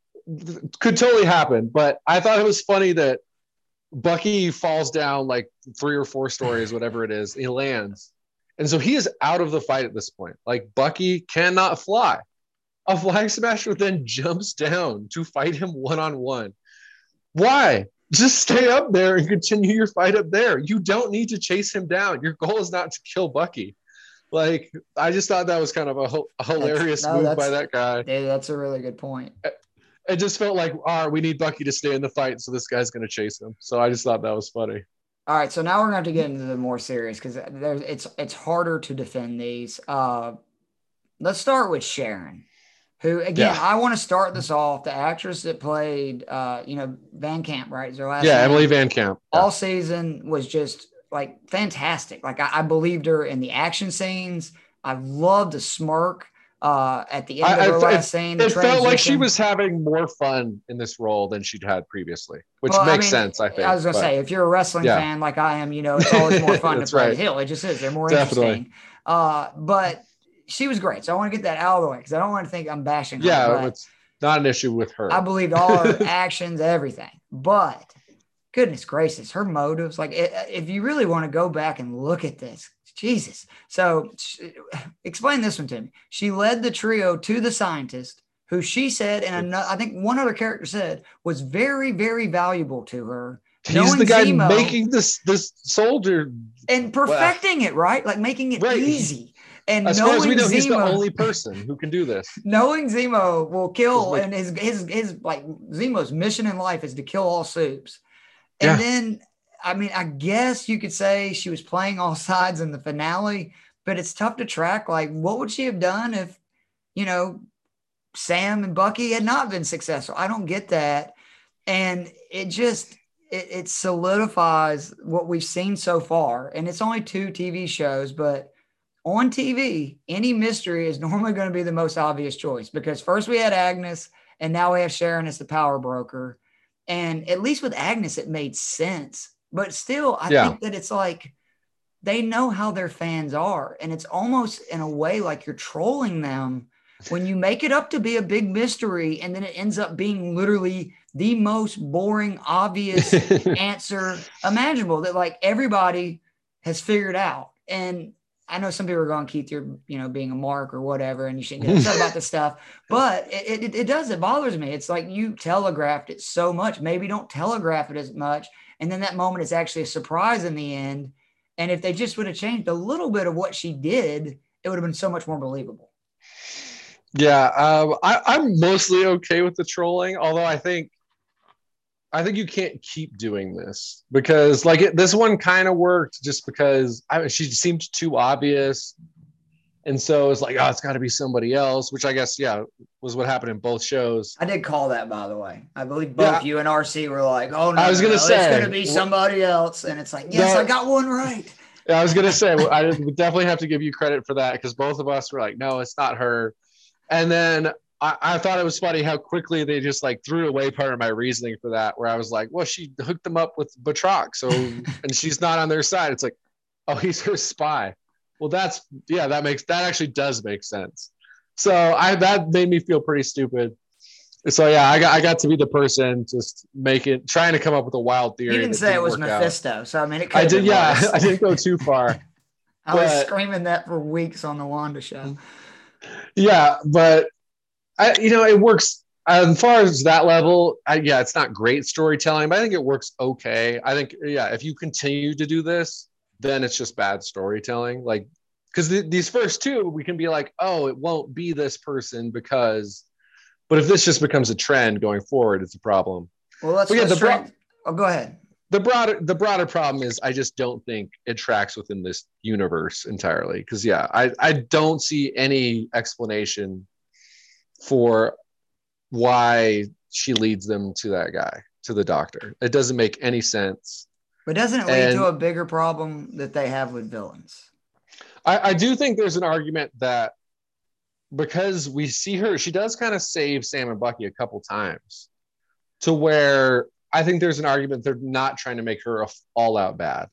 could totally happen. But I thought it was funny that Bucky falls down like 3 or 4 stories, whatever it is. He lands. And so he is out of the fight at this point. Like, Bucky cannot fly. A Flag Smasher then jumps down to fight him one-on-one. Why? Just stay up there and continue your fight up there. You don't need to chase him down. Your goal is not to kill Bucky. Like, I just thought that was kind of a hilarious move by that guy. Yeah, that's a really good point. It just felt like, all right, we need Bucky to stay in the fight, so this guy's going to chase him. So I just thought that was funny. All right, so now we're going to have to get into the more serious, because it's harder to defend these. Let's start with Sharon, who, again, I want to start this off. The actress that played, Van Camp, right? Is her last name? Emily Van Camp. All season was just like fantastic. Like, I believed her in the action scenes. I loved the smirk at the end of her last scene. It felt like she was having more fun in this role than she'd had previously, which makes sense, I think. I was going to say, if you're a wrestling fan like I am, it's always more fun to play Hill. It just is. They're more interesting. But she was great. So I want to get that out of the way, because I don't want to think I'm bashing her. Yeah, it's not an issue with her. I believed all her actions, everything. But goodness gracious, her motives, like, if you really want to go back and look at this, Jesus. So explain this one to me. She led the trio to the scientist, who she said, and I think one other character said, was very, very valuable to her. He's the guy making this soldier. And perfecting it, right? Like, making it easy. And as far as we know, he's the only person who can do this. Knowing Zemo will kill, and his like, Zemo's mission in life is to kill all soups. And then, I guess you could say she was playing all sides in the finale, but it's tough to track. Like, what would she have done if, Sam and Bucky had not been successful? I don't get that. And it solidifies what we've seen so far. And it's only 2 TV shows, but on TV, any mystery is normally going to be the most obvious choice, because first we had Agnes, and now we have Sharon as the power broker. And at least with Agnes, it made sense. But still, I think that it's like, they know how their fans are. And it's almost in a way like you're trolling them when you make it up to be a big mystery, and then it ends up being literally the most boring, obvious answer imaginable that, like, everybody has figured out. And I know some people are going, Keith, you're, being a mark or whatever, and you shouldn't get upset about this stuff. But it bothers me. It's like, you telegraphed it so much. Maybe don't telegraph it as much. And then that moment is actually a surprise in the end. And if they just would have changed a little bit of what she did, it would have been so much more believable. Yeah, I'm mostly okay with the trolling, although I think you can't keep doing this, because this one kind of worked just because she seemed too obvious. And so it's like, oh, it's got to be somebody else, which I guess, was what happened in both shows. I did call that, by the way. I believe both you and RC were like, oh, no, I was gonna say, it's going to be somebody else. And it's like, yes, I got one right. Yeah, I was going to say, I would definitely have to give you credit for that, because both of us were like, no, it's not her. And then I thought it was funny how quickly they just like threw away part of my reasoning for that, where I was like, well, she hooked them up with Batroc, so and she's not on their side. It's like, oh, he's her spy. Well, that actually does make sense. So that made me feel pretty stupid. So yeah, I got to be the person just trying to come up with a wild theory. You didn't say it was Mephisto, out. So I mean, it could. I did, yeah. I didn't go too far. I was screaming that for weeks on the Wanda show. Yeah, but it works as far as that level. It's not great storytelling, but I think it works okay. I think, if you continue to do this, then it's just bad storytelling. Like, because these first two, we can be like, oh, it won't be this person because, but if this just becomes a trend going forward, it's a problem. Well, go ahead. The broader problem is I just don't think it tracks within this universe entirely. Because I don't see any explanation for why she leads them to that guy, to the doctor. It doesn't make any sense. But doesn't it lead to a bigger problem that they have with villains? I do think there's an argument that because we see her, she does kind of save Sam and Bucky a couple times, to where I think there's an argument they're not trying to make her all out bad.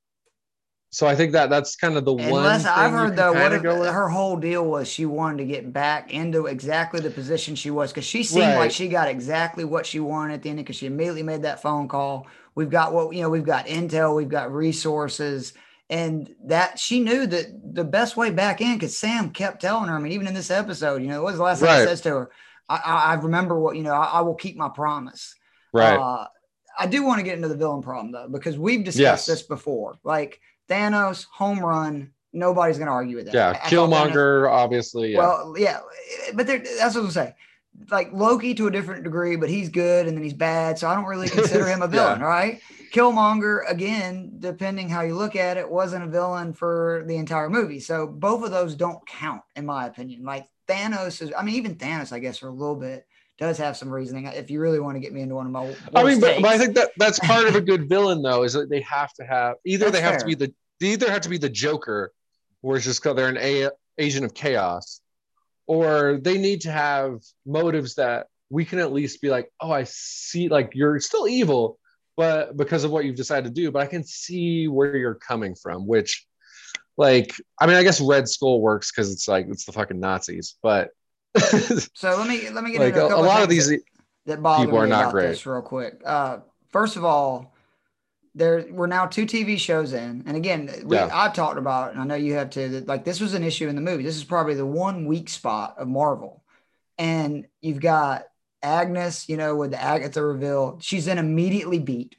So I think that's kind of the one. Unless I've heard though, what if her whole deal was she wanted to get back into exactly the position she was, because she seemed like she got exactly what she wanted at the end, because she immediately made that phone call. We've got we've got intel, we've got resources, and that she knew that the best way back in, because Sam kept telling her. I mean, even in this episode, what was the last thing he says to her? I remember what I will keep my promise. Right. I do want to get into the villain problem though, because we've discussed this before. Like Thanos, home run. Nobody's going to argue with that. Yeah, Killmonger, obviously. Yeah. Well, yeah, but that's what I'm saying. Like Loki to a different degree, but he's good and then he's bad, so I don't really consider him a villain, right? Killmonger, again, depending how you look at it, wasn't a villain for the entire movie. So both of those don't count, in my opinion. Like Thanos even Thanos, I guess, for a little bit does have some reasoning. If you really want to get me into one of my but I think that's part of a good villain though, is that they have to have they either have to be the Joker, where it's just because they're an agent of chaos, or they need to have motives that we can at least be like, oh, I see, like you're still evil, but because of what you've decided to do, but I can see where you're coming from, which, like, I guess Red Skull works because it's the fucking Nazis, but so let me get into a lot of these that bother people are me not about great. This real quick. First of all, we're now 2 TV shows in, and again, I've talked about it, and I know you have too, that like this was an issue in the movie. This is probably the one weak spot of Marvel, and you've got Agnes, with the Agatha reveal, she's then immediately beat,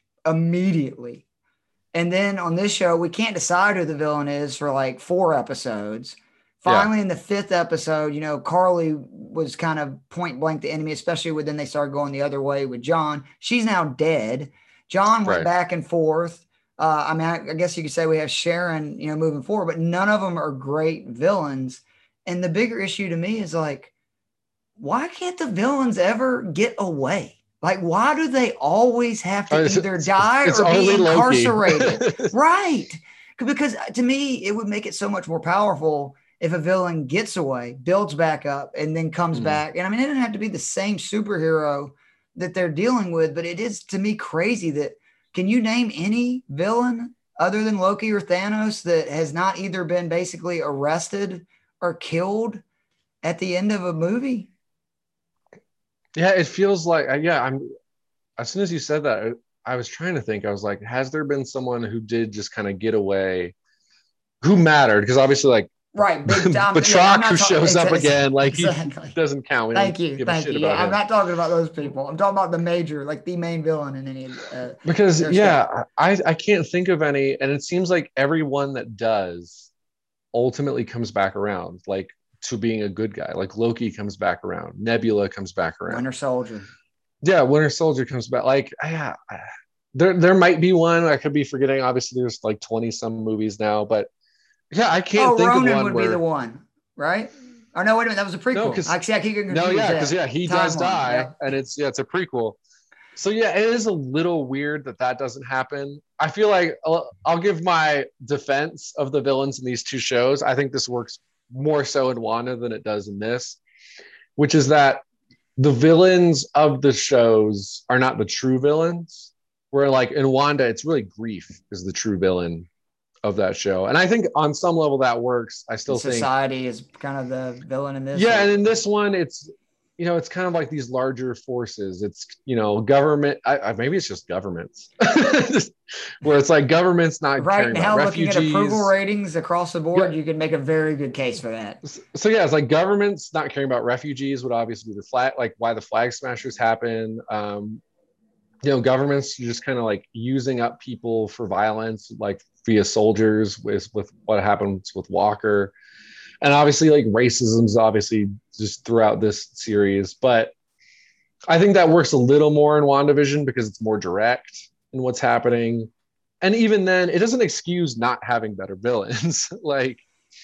and then on this show we can't decide who the villain is for like 4 episodes. Finally, in the 5th episode, Carly was kind of point blank the enemy, especially when then they started going the other way with John. She's now dead. John went back and forth. I guess you could say we have Sharon, moving forward, but none of them are great villains. And the bigger issue to me is like, why can't the villains ever get away? Like, why do they always have to either die or be incarcerated? Right. Because to me, it would make it so much more powerful if a villain gets away, builds back up, and then comes back. And it doesn't have to be the same superhero that they're dealing with, but it is, to me, crazy that, can you name any villain other than Loki or Thanos that has not either been basically arrested or killed at the end of a movie? Yeah, it feels like, as soon as you said that, I was trying to think, I was like, has there been someone who did just kind of get away, who mattered? Because obviously, like, right, big time. Batroc, who shows up again, like he doesn't count. Thank you. I'm not talking about those people. I'm talking about the major, like the main villain in any. Because I can't think of any, and it seems like everyone that does ultimately comes back around, like to being a good guy. Like Loki comes back around, Nebula comes back around, Winter Soldier. Yeah, Winter Soldier comes back. Like, there might be one I could be forgetting. Obviously, there's like 20 some movies now, but. Yeah, I can't think Ronan of one would be the one, right? Or no, wait a minute, that was a prequel. No, I keep getting confused. No, because he does die, and it's a prequel. So yeah, it is a little weird that doesn't happen. I feel like I'll give my defense of the villains in these 2 shows. I think this works more so in Wanda than it does in this. which is that the villains of the shows are not the true villains. Where like in Wanda, it's really grief is the true villain of that show. And I think on some level that works. I still think society is kind of the villain in this. yeah, and in this one, it's kind of like these larger forces. It's government. Maybe it's just governments, where it's like governments not right caring now about looking at refugees. approval ratings across the board. Yeah. You can make a very good case for that. So yeah, it's like governments not caring about refugees would obviously be the flag, like why the flag smashers happen. Governments just kind of like using up people for violence, like via soldiers with what happens with Walker. And obviously like racism is obviously just throughout this series, but I think that works a little more in WandaVision because it's more direct in what's happening. And even then it doesn't excuse not having better villains. Like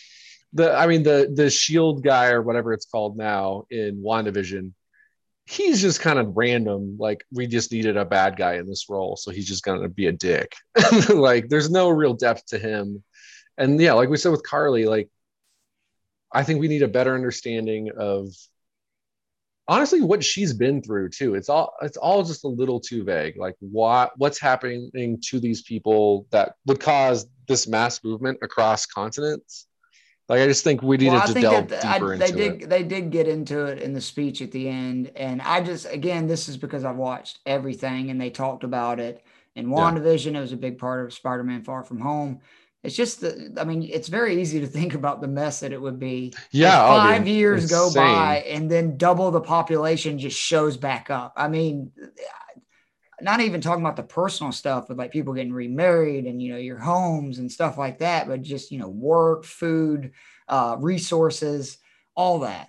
the shield guy or whatever it's called now in WandaVision, he's just kind of random. Like we just needed a bad guy in this role, so he's just gonna be a dick. Like there's no real depth to him. And yeah, like we said with Carly, like I think we need a better understanding of honestly what she's been through too. It's all just a little too vague. Like what's happening to these people that would cause this mass movement across continents. Like I just think we needed to delve deeper into it. They did get into it in the speech at the end, and again, this is because I've watched everything, and they talked about it in WandaVision. It was a big part of Spider-Man: Far From Home. It's just it's very easy to think about the mess that it would be. Yeah, 5 years go by, and then double the population just shows back up. I mean, not even talking about the personal stuff with like people getting remarried and your homes and stuff like that, but just work, food, resources, all that.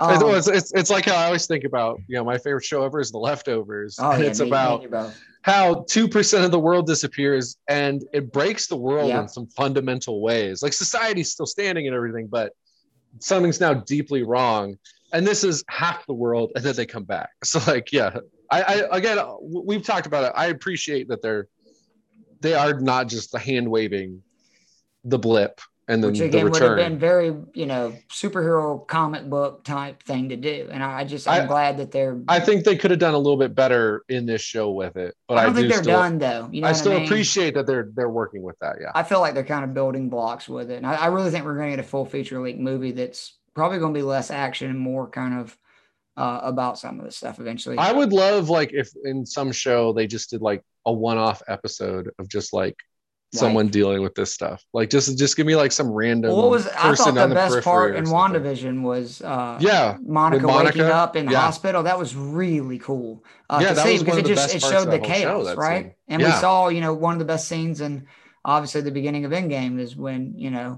It's like how I always think about my favorite show ever is The Leftovers, and it's about how 2% of the world disappears, and it breaks the world in some fundamental ways. Like society's still standing and everything, but something's now deeply wrong. And this is half the world, and then they come back. So like, yeah, I again, we've talked about it. I appreciate that they are not just the hand waving the blip and then which again the return. Would have been very superhero comic book type thing to do, and I'm glad that they're. I think they could have done a little bit better in this show with it, but I don't think they're done though. I still appreciate that they're working with that. Yeah, I feel like they're kind of building blocks with it, and I really think we're going to get a full feature length movie that's probably going to be less action and more kind of about some of this stuff eventually. I would love like if in some show they just did like a one-off episode of just like someone dealing with this stuff. Like just give me like some random I thought the best part in WandaVision was Monica waking up in the hospital. That was really cool to see because it showed the chaos, right? Scene. And we saw, one of the best scenes, and obviously the beginning of Endgame is when,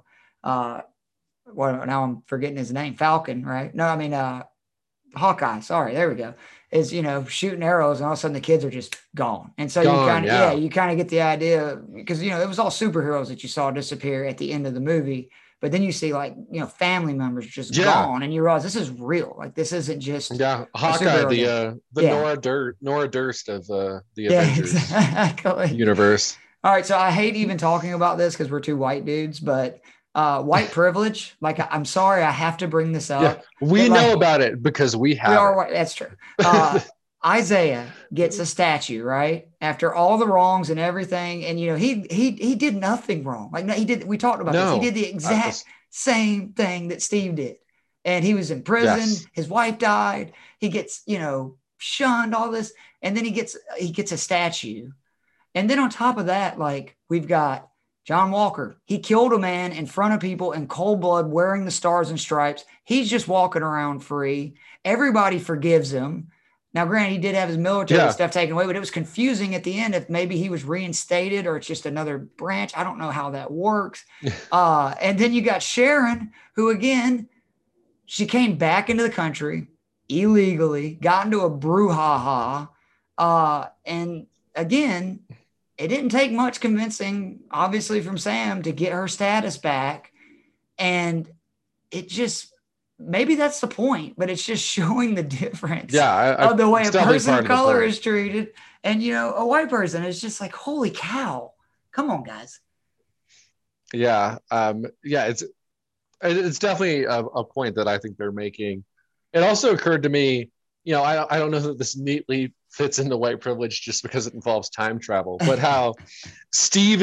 now I'm forgetting his name, Falcon, right? No, I mean Hawkeye. Sorry, there we go. Is shooting arrows, and all of a sudden the kids are just gone, and so you kind of get the idea because it was all superheroes that you saw disappear at the end of the movie, but then you see like family members just gone, and you realize this is real. Like this isn't just Hawkeye, Nora Durst of the Avengers universe. All right, so I hate even talking about this because we're two white dudes, but. White privilege. Like, I'm sorry, I have to bring this up. Yeah, we know about it because we are white. That's true. Isaiah gets a statue, right? After all the wrongs and everything. And, he did nothing wrong. Like, no, he did. We talked about this. He did the exact same thing that Steve did. And he was in prison. Yes. His wife died. He gets, shunned, all this. And then he gets a statue. And then on top of that, like, we've got John Walker. He killed a man in front of people in cold blood wearing the stars and stripes. He's just walking around free. Everybody forgives him. Now, granted, he did have his military stuff taken away, but it was confusing at the end if maybe he was reinstated or it's just another branch. I don't know how that works. And then you got Sharon, who, again, she came back into the country illegally, got into a brouhaha. And, again, it didn't take much convincing, obviously, from Sam to get her status back. And it just, maybe that's the point, but it's just showing the difference of the way a person of color is treated. And, a white person is just like, holy cow. Come on, guys. Yeah. It's definitely a point that I think they're making. it also occurred to me, I don't know that this neatly fits into white privilege just because it involves time travel, but how Steve,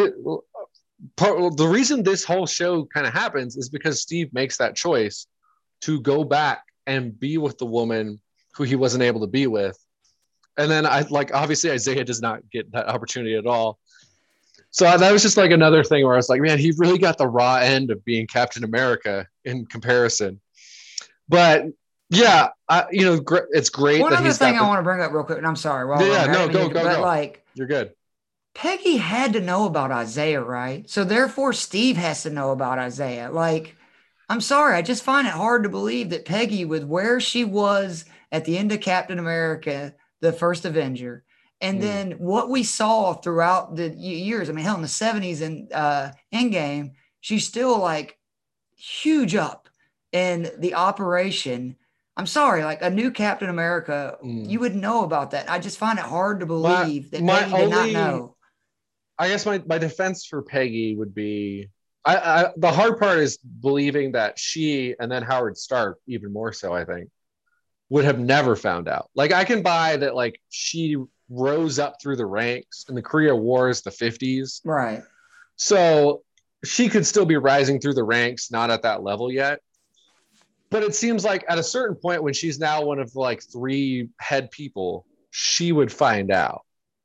the reason this whole show kind of happens is because Steve makes that choice to go back and be with the woman who he wasn't able to be with. And then obviously Isaiah does not get that opportunity at all. So that was just like another thing where I was like, man, he really got the raw end of being Captain America in comparison. But yeah, it's great One that other he's thing got I want to bring up real quick, and I'm sorry. no, go. But like, you're good. Peggy had to know about Isaiah, right? So therefore, Steve has to know about Isaiah. Like, I'm sorry, I just find it hard to believe that Peggy, with where she was at the end of Captain America, the first Avenger, and then what we saw throughout the years. I mean, hell, in the 70s and Endgame, she's still like huge up in the operation. I'm sorry, like a new Captain America, you would know about that. I just find it hard to believe that Peggy did not know. I guess my defense for Peggy would be, the hard part is believing that she, and then Howard Stark even more so, I think, would have never found out. Like, I can buy that, like, she rose up through the ranks in the Korea Wars, the 50s. Right. So she could still be rising through the ranks, not at that level yet. But it seems like at a certain point when she's now one of like 3 head people, she would find out.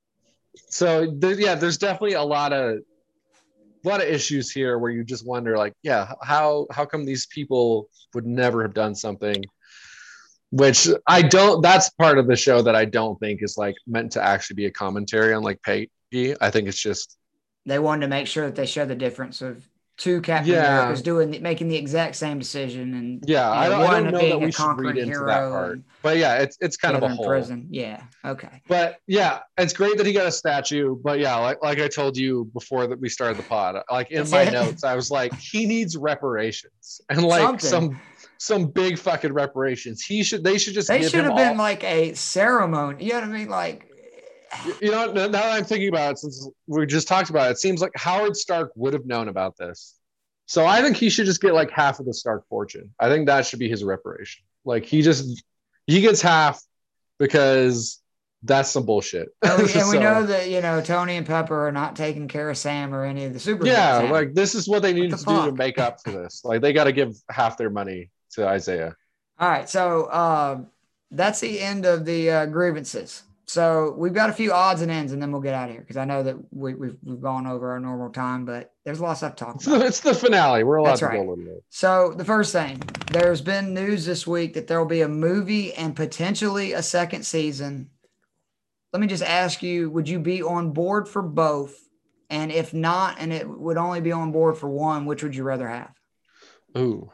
So there's definitely a lot of issues here where you just wonder, like, how come these people would never have done something, which that's part of the show that I don't think is like meant to actually be a commentary on like Peggy. I think it's just they wanted to make sure that they show the difference of 2 Captain Americas making the exact same decision, and I don't know that we should read into that part, but it's kind of a whole prison. Yeah, okay. But it's great that he got a statue. But like I told you before that we started the pod, like in my notes, I was like, he needs reparations, and like some big fucking reparations. They should have been like a ceremony. You know what I mean? Like, now that I'm thinking about it, since we just talked about it, it seems like Howard Stark would have known about this. So I think he should just get like half of the Stark fortune. I think that should be his reparation. Like he gets half because that's some bullshit. And we know that, Tony and Pepper are not taking care of Sam or any of the super. Yeah, like this is what they need to do to make up for this. Like they got to give half their money to Isaiah. All right, so that's the end of the grievances. So we've got a few odds and ends, and then we'll get out of here because I know that we've gone over our normal time, but there's a lot of stuff to talk about. It's the finale. We're allowed to go a little bit. So the first thing, there's been news this week that there will be a movie and potentially a second season. Let me just ask you, would you be on board for both? And if not, and it would only be on board for one, which would you rather have? Ooh.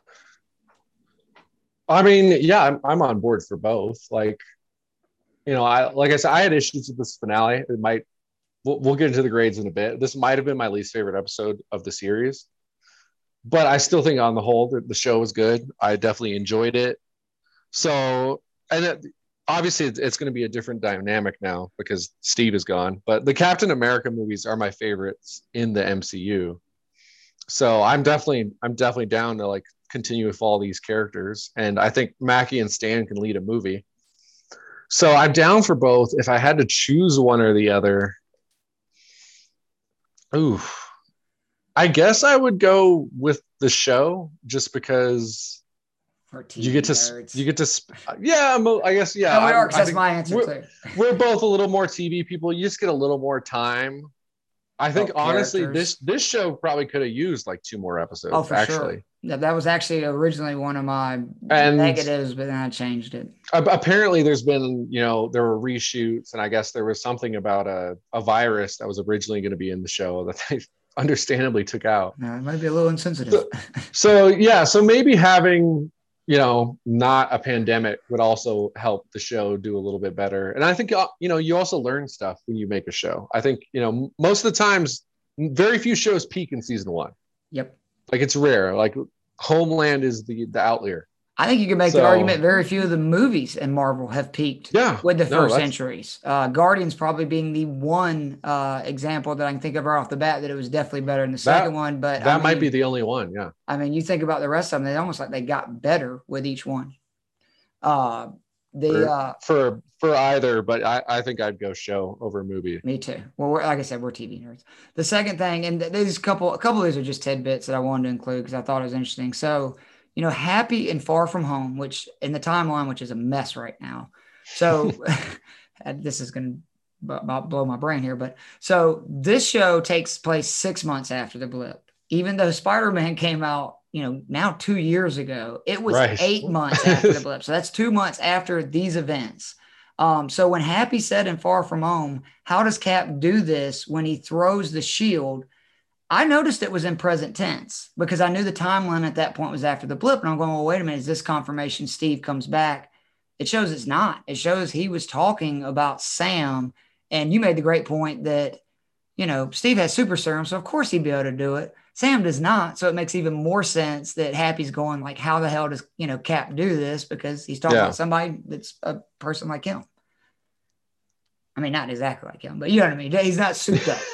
I mean, I'm on board for both. Like, like I said, I had issues with this finale. We'll get into the grades in a bit. This might have been my least favorite episode of the series, but I still think on the whole, the show was good. I definitely enjoyed it. So, obviously it's going to be a different dynamic now because Steve is gone, but the Captain America movies are my favorites in the MCU. So I'm definitely down to like continue with all these characters. And I think Mackie and Stan can lead a movie. So I'm down for both. If I had to choose one or the other, I guess I would go with the show just because you get to, I guess, yeah. No, we are, that's my answer too. We're both a little more TV people. You just get a little more time. I think honestly, this show probably could have used like 2 more episodes. Oh, for sure. Yeah, that was actually originally one of my negatives, but then I changed it. Apparently, there's been, there were reshoots, and I guess there was something about a virus that was originally going to be in the show that they understandably took out. No, it might be a little insensitive. So maybe having, not a pandemic would also help the show do a little bit better. And I think, you also learn stuff when you make a show. I think, most of the times, very few shows peak in season 1. Yep. Like it's rare. Like Homeland is the outlier. I think you can make the argument very few of the movies in Marvel have peaked with the first entries. Guardians probably being the one example that I can think of right off the bat that it was definitely better than the second one. But that might be the only one, yeah. I mean, you think about the rest of them, they almost like they got better with each one. Uh, the for either, but I think I'd go show over movie. Me too. Well, like I said, we're TV nerds. The second thing, and there's a couple of these are just tidbits that I wanted to include because I thought it was interesting. So, Happy and Far From Home, which in the timeline, which is a mess right now. So, this is going to blow my brain here, but so this show takes place 6 months after the blip. Even though Spider-Man came out, now 2 years ago, it was 8 months after the blip. So that's 2 months after these events. So when Happy said in Far From Home, how does Cap do this when he throws the shield? I noticed it was in present tense because I knew the timeline at that point was after the blip. And I'm going, well, wait a minute. Is this confirmation Steve comes back? It shows it's not. It shows he was talking about Sam. And you made the great point that, Steve has super serum. So of course he'd be able to do it. Sam does not. So it makes even more sense that Happy's going like, how the hell does, Cap do this? Because he's talking about somebody that's a person like him. I mean, not exactly like him, but you know what I mean? He's not souped up.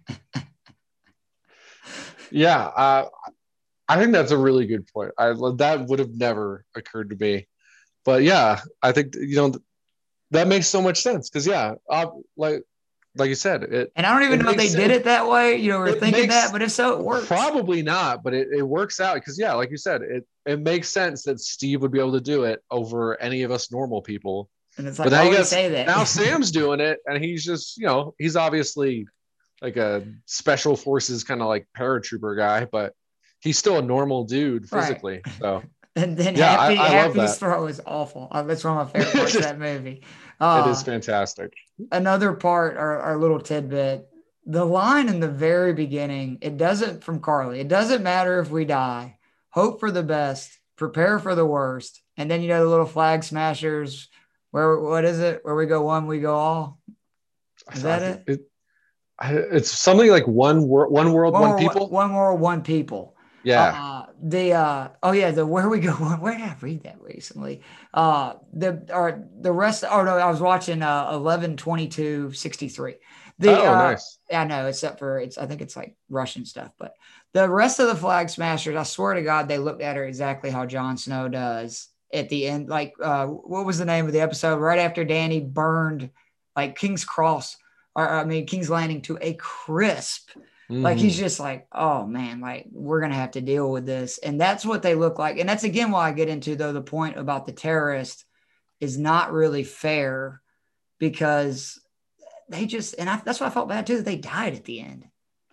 Yeah. I think that's a really good point. That would have never occurred to me, but yeah, I think, that makes so much sense. Cause like you said, and I don't even know if they did it that way, or thinking that, but if so, it works. Probably not, but it works out because like you said, it makes sense that Steve would be able to do it over any of us normal people. And it's like, why would you say that? Now Sam's doing it, and he's just, he's obviously like a special forces kind of like paratrooper guy, but he's still a normal dude physically. Right. So and then Happy's throw is awful. That's one of my favorite parts of that movie. It is fantastic. Another part, our little tidbit, the line in the very beginning, from Carly, it doesn't matter if we die, hope for the best, prepare for the worst. And then, the little flag smashers, what is it? Where we go one, we go all. Is that it? It's something like one world, one people. One world, one people. Yeah. Where we go. Where did I read that recently? The rest. Oh no, I was watching 11/22/63. Nice. I know, except for I think it's like Russian stuff, but the rest of the flag smashers, I swear to God, they looked at her exactly how Jon Snow does at the end. Like, what was the name of the episode? Right after Danny burned like King's Landing to a crisp. Like, he's just like, oh man, like we're going to have to deal with this. And that's what they look like. And that's again, why I get into though, the point about the terrorist is not really fair because that's why I felt bad too, that they died at the end.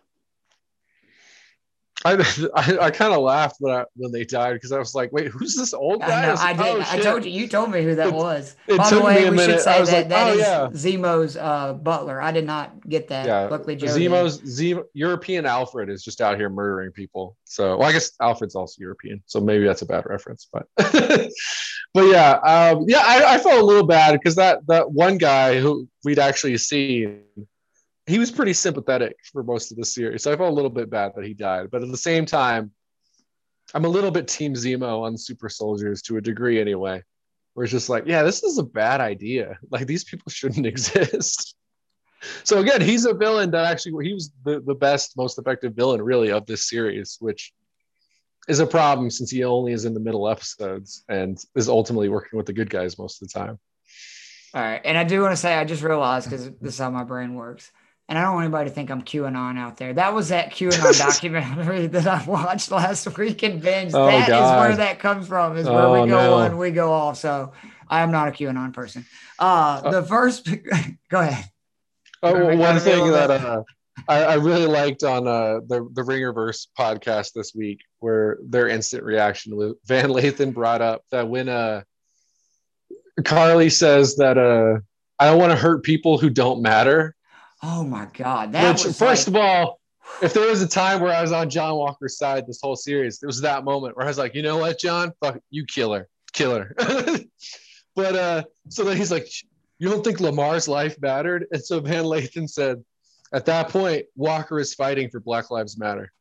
I kind of laughed when they died because I was like, wait, who's this old guy? I did. I told you told me who that was. By the way, we should say that is Zemo's butler. I did not get that. Yeah. Luckily, Joe Zemo, European Alfred is just out here murdering people. So, well, I guess Alfred's also European, so maybe that's a bad reference. But, but yeah, I felt a little bad because that one guy who we'd actually seen, he was pretty sympathetic for most of the series. So I felt a little bit bad that he died. But at the same time, I'm a little bit Team Zemo on Super Soldiers to a degree anyway. Where it's just like, yeah, this is a bad idea. Like, these people shouldn't exist. So again, he's a villain that actually, he was the best, most effective villain really of this series, which is a problem since he only is in the middle episodes and is ultimately working with the good guys most of the time. All right. And I do want to say, I just realized, because this is how my brain works, and I don't want anybody to think I'm QAnon out there. That was that QAnon documentary that I watched last week and binged. That is where that comes from, is where we go on, we go off. So I am not a QAnon person. The first, go ahead. One thing that I really liked on the Ringerverse podcast this week, where their instant reaction with Van Lathan brought up that when Carly says that I don't want to hurt people who don't matter. Oh my God. First of all, if there was a time where I was on John Walker's side this whole series, it was that moment where I was like, you know what, John? Fuck, you kill her. But so then he's like, you don't think Lamar's life mattered? And so Van Lathan said, at that point, Walker is fighting for Black Lives Matter.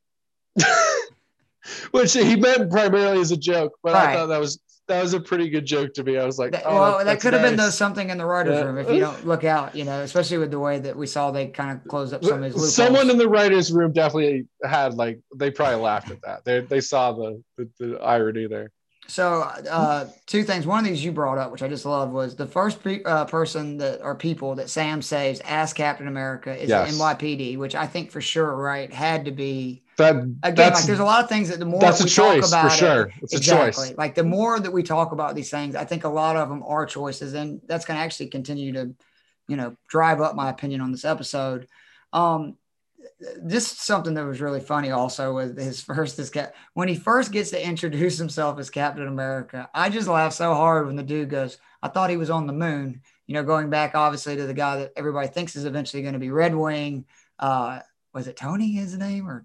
Which he meant primarily as a joke, but right. I thought that was a pretty good joke to me. I was like, that could have been something in the writer's room if you don't look out, especially with the way that we saw they kind of closed up some of his loopholes. Someone in the writer's room definitely had, they probably laughed at that. They saw the irony there. So, two things. One of these you brought up, which I just love, was the first person that or people that Sam saves as Captain America is the Yes. NYPD, which I think for sure, right, had to be. That Again, like that's there's a lot of things that the more that's a we talk choice for about it, sure. It's a choice. exactly. Like the more that we talk about these things, I think a lot of them are choices, and that's going to actually continue to, drive up my opinion on this episode. Um, just something that was really funny also with his first this cat when he first gets to introduce himself as Captain America. I just laughed so hard when the dude goes, I thought he was on the moon, going back obviously to the guy that everybody thinks is eventually going to be Red Wing. Was it Tony his name or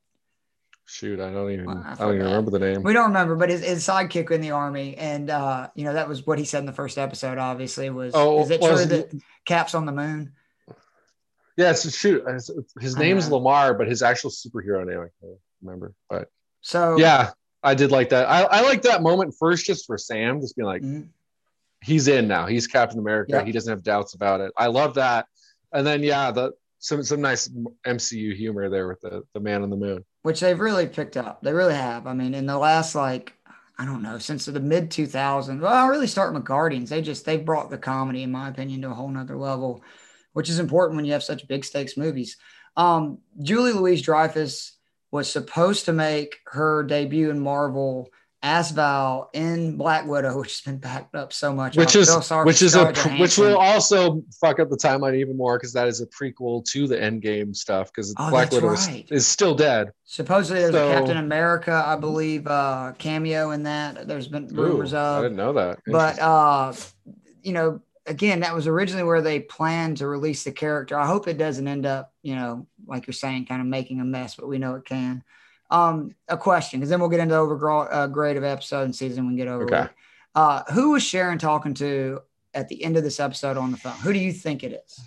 Shoot, I I don't even forgot. remember the name. We don't remember, but his sidekick in the army, and that was what he said in the first episode. Obviously, was Oh, is it true that Cap's on the moon? yeah, it's shoot. His name's Lamar, but his actual superhero name I can't remember. But so yeah, I did like that. I like that moment first, just for Sam, just being like, he's in now. He's Captain America. Yep. He doesn't have doubts about it. I love that. And then some nice MCU humor there with the man on the moon, which they've really picked up. They really have. I mean, in the last I don't know, since the mid 2000s. Well, I'll really start with Guardians. They've brought the comedy, in my opinion, to a whole nother level, which is important when you have such big stakes movies. Julie Louis-Dreyfus was supposed to make her debut in Marvel as Val in Black Widow, which has been backed up so much. Which will also fuck up the timeline even more because that is a prequel to the Endgame stuff because Black Widow is still dead. Supposedly there's a Captain America, I believe, cameo in that. There's been rumors of. I didn't know that. But again, that was originally where they planned to release the character. I hope it doesn't end up, like you're saying, kind of making a mess, but we know it can. A question, because then we'll get into overall grade of episode and season. We can get over it. Who was Sharon talking to at the end of this episode on the phone? Who do you think it is?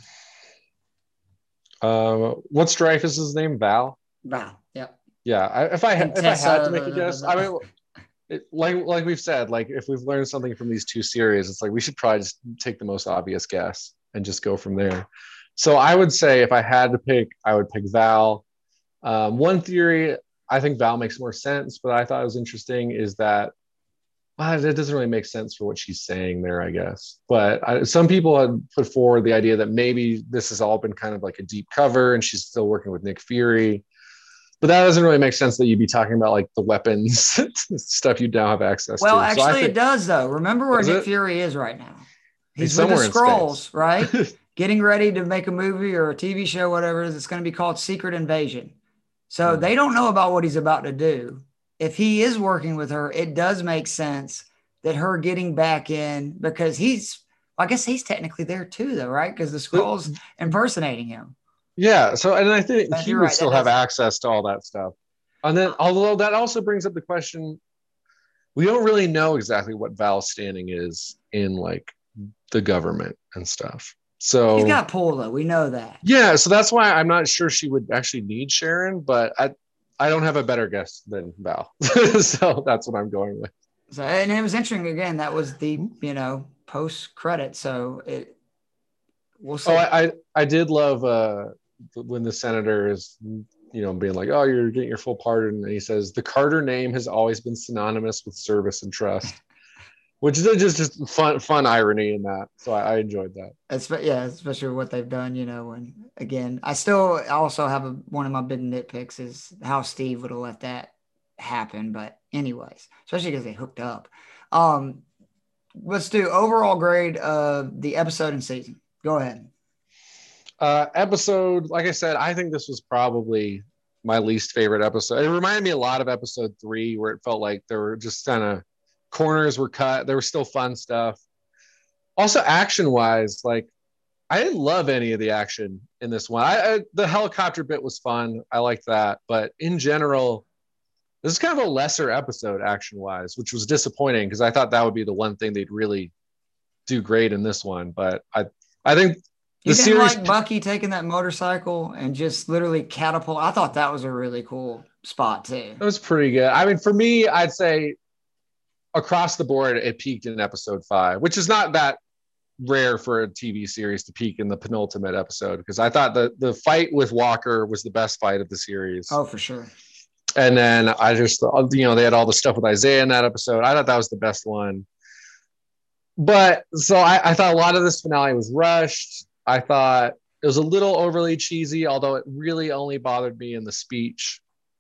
What's Dreyfus's name? Val. Yep. Yeah. If I had to make a guess, I mean. Like we've said, like if we've learned something from these two series, it's like we should probably just take the most obvious guess and just go from there. So I would say if I had to pick, I would pick Val. One theory, I think Val makes more sense, but I thought was interesting is that it doesn't really make sense for what she's saying there, I guess. But some people had put forward the idea that maybe this has all been kind of like a deep cover and she's still working with Nick Fury. But that doesn't really make sense that you'd be talking about like the weapons stuff you now have access to. Well, actually, it does though. Remember where Nick Fury is right now? He's with the Skrulls, right? Getting ready to make a movie or a TV show, whatever it is. It's going to be called Secret Invasion. So they don't know about what he's about to do. If he is working with her, it does make sense that her getting back in because I guess he's technically there too, though, right? Because the Skrulls impersonating him. Yeah. So, and I think he would still have access to all that stuff. And then, although that also brings up the question, we don't really know exactly what Val's standing is in like the government and stuff. So he's got pull though. We know that. Yeah. So that's why I'm not sure she would actually need Sharon, but I don't have a better guess than Val. So that's what I'm going with. So, and it was interesting again. That was the, post credit. So we'll see. Oh, I did love, when the senator is, being like, oh, you're getting your full pardon. And he says, the Carter name has always been synonymous with service and trust, which is just fun irony in that. So I enjoyed that. Especially what they've done, and again, I still also have one of my big nitpicks is how Steve would have let that happen. But anyways, especially because they hooked up. Let's do overall grade of the episode and season. Go ahead. Episode, like I said, I think this was probably my least favorite episode. It reminded me a lot of episode 3 where it felt like there were just kind of corners were cut. There was still fun stuff. Also action wise, like I didn't love any of the action in this one. The helicopter bit was fun. I liked that. But in general, this is kind of a lesser episode action wise, which was disappointing because I thought that would be the one thing they'd really do great in this one. But I think you didn't like Bucky taking that motorcycle and just literally catapult. I thought that was a really cool spot too. It was pretty good. I mean, for me, I'd say across the board, it peaked in episode 5, which is not that rare for a TV series to peak in the penultimate episode because I thought the fight with Walker was the best fight of the series. Oh, for sure. And then I just, they had all the stuff with Isaiah in that episode. I thought that was the best one. But so I thought a lot of this finale was rushed. I thought it was a little overly cheesy, although it really only bothered me in the speech.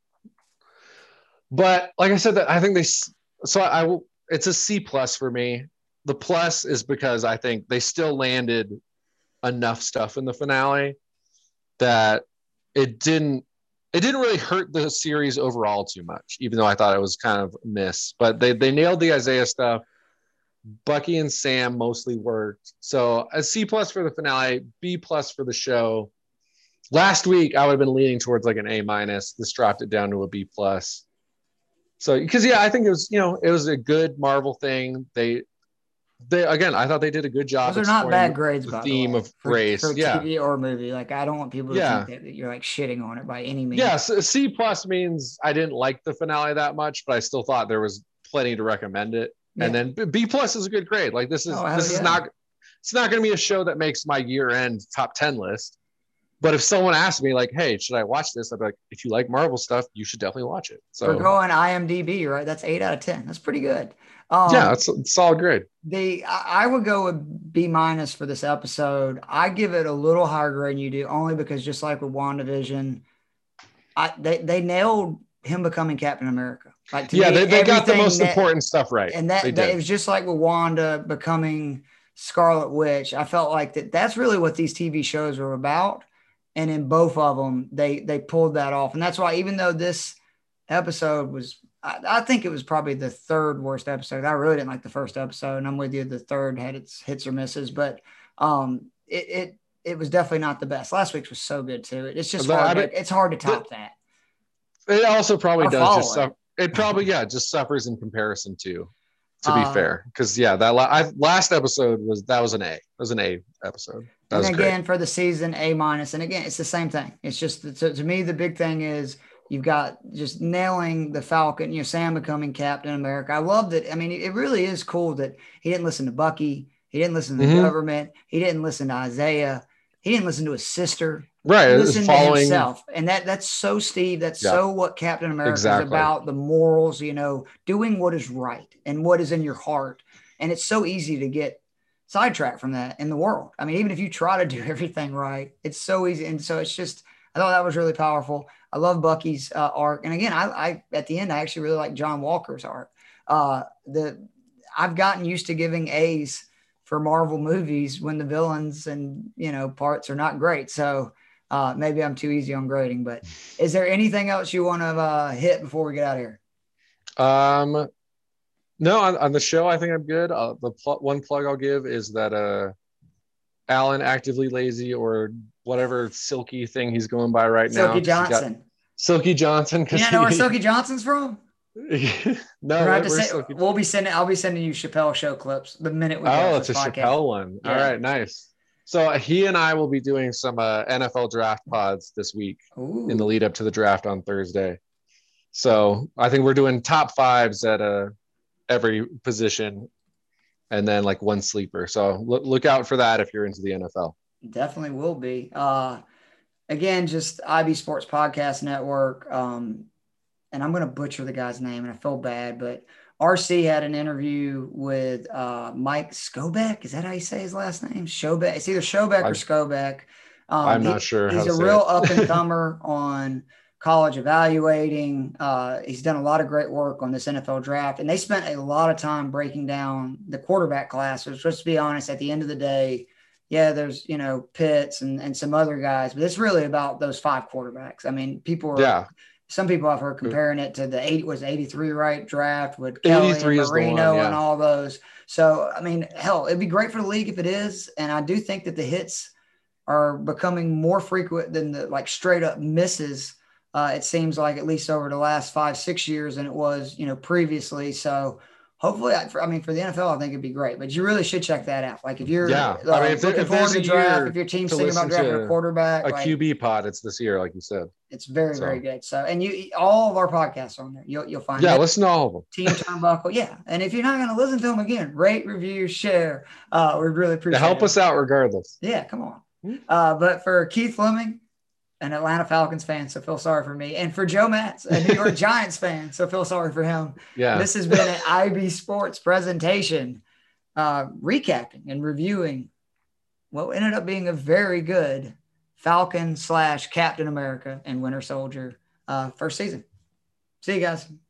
But like I said, that I think it's a C plus for me. The plus is because I think they still landed enough stuff in the finale that it didn't really hurt the series overall too much, even though I thought it was kind of a miss. But they nailed the Isaiah stuff. Bucky and Sam mostly worked. So a C plus for the finale, B plus for the show. Last week I would have been leaning towards like an A minus. This dropped it down to a B plus. So because I think it was a good Marvel thing. They again, I thought they did a good job. Those are not bad grades, the by theme the way, of race for TV or movie. Like, I don't want people to think that you're like shitting on it by any means. Yeah, so C plus means I didn't like the finale that much, but I still thought there was plenty to recommend it. Yeah. And then B plus is a good grade. Like this is not, it's not going to be a show that makes my year end top 10 list. But if someone asked me like, hey, should I watch this? I'd be like, if you like Marvel stuff, you should definitely watch it. So we're going IMDb, right? That's 8 out of 10. That's pretty good. Yeah, it's a solid grade. I would go with B minus for this episode. I give it a little higher grade than you do, only because just like with WandaVision, they nailed him becoming Captain America. Like, to me, they got the most important stuff right. And that it was just like with Wanda becoming Scarlet Witch. I felt like that's really what these TV shows are about. And in both of them, they pulled that off. And that's why, even though this episode was, I think it was probably the third worst episode. I really didn't like the first episode, and I'm with you. The third had its hits or misses, but it was definitely not the best. Last week's was so good too. It's just it's hard to top that. It also probably does just suffer. It probably just suffers in comparison to be fair, because that last episode was an A. It was an A episode. And again, for the season, A minus. And again, it's the same thing. It's just, to me, the big thing is you've got just nailing the Falcon, Sam becoming Captain America. I love that. I mean, it really is cool that he didn't listen to Bucky. He didn't listen to the government. He didn't listen to Isaiah. He didn't listen to his sister. Right. He listened to himself. And that's so Steve. That's so what Captain America is about, the morals, doing what is right and what is in your heart. And it's so easy to get sidetracked from that in the world. I mean, even if you try to do everything right, it's so easy. And so it's just, I thought that was really powerful. I love Bucky's arc. And again, I at the end, I actually really like John Walker's arc. I've gotten used to giving A's for Marvel movies when the villains and, parts are not great. So maybe I'm too easy on grading, but is there anything else you want to hit before we get out of here? No, on the show, I think I'm good. One plug I'll give is that Alan Actively Lazy, or whatever silky thing he's going by right now. Silky Johnson. Silky Johnson. You know where Silky Johnson's from? No, I'll be sending you Chappelle show clips the minute we get it's a podcast. Chappelle one. Yeah. All right, nice. So he and I will be doing some NFL draft pods this week in the lead up to the draft on Thursday. So I think we're doing top fives at every position, and then like one sleeper. So look out for that if you're into the NFL. Definitely will be. Again, just IB Sports Podcast Network. And I'm going to butcher the guy's name, and I feel bad, but RC had an interview with Mike Skobek. Is that how you say his last name? Shobek. It's either Shobek or Skobek. I'm not sure. He's a real up and comer on college evaluating. He's done a lot of great work on this NFL draft, and they spent a lot of time breaking down the quarterback class. Which, let's be honest, at the end of the day, there's Pitts and some other guys, but it's really about those 5 quarterbacks. I mean, some people I've heard comparing it to the 83 right draft with Kelly and Marino and all those. So I mean, hell, it'd be great for the league if it is, and I do think that the hits are becoming more frequent than the straight up misses. It seems like, at least over the last 5-6 years, than it was, previously. So hopefully, for the NFL, I think it'd be great, but you really should check that out. Like, if you're looking forward to the draft, if your team's thinking about drafting a quarterback, QB pod, it's this year, like you said. It's very, very good. So, and all of our podcasts are on there. You'll find. Yeah, listen to all of them. Team Turnbuckle. Yeah, and if you're not going to listen to them again, rate, review, share. We really appreciate it. Help us out regardless. Yeah, come on. But for Keith Fleming, an Atlanta Falcons fan, so feel sorry for me. And for Joe Matz, a New York Giants fan, so feel sorry for him. Yeah. This has been an IB Sports presentation, recapping and reviewing what ended up being a very good Falcon / Captain America and Winter Soldier first season. See you guys.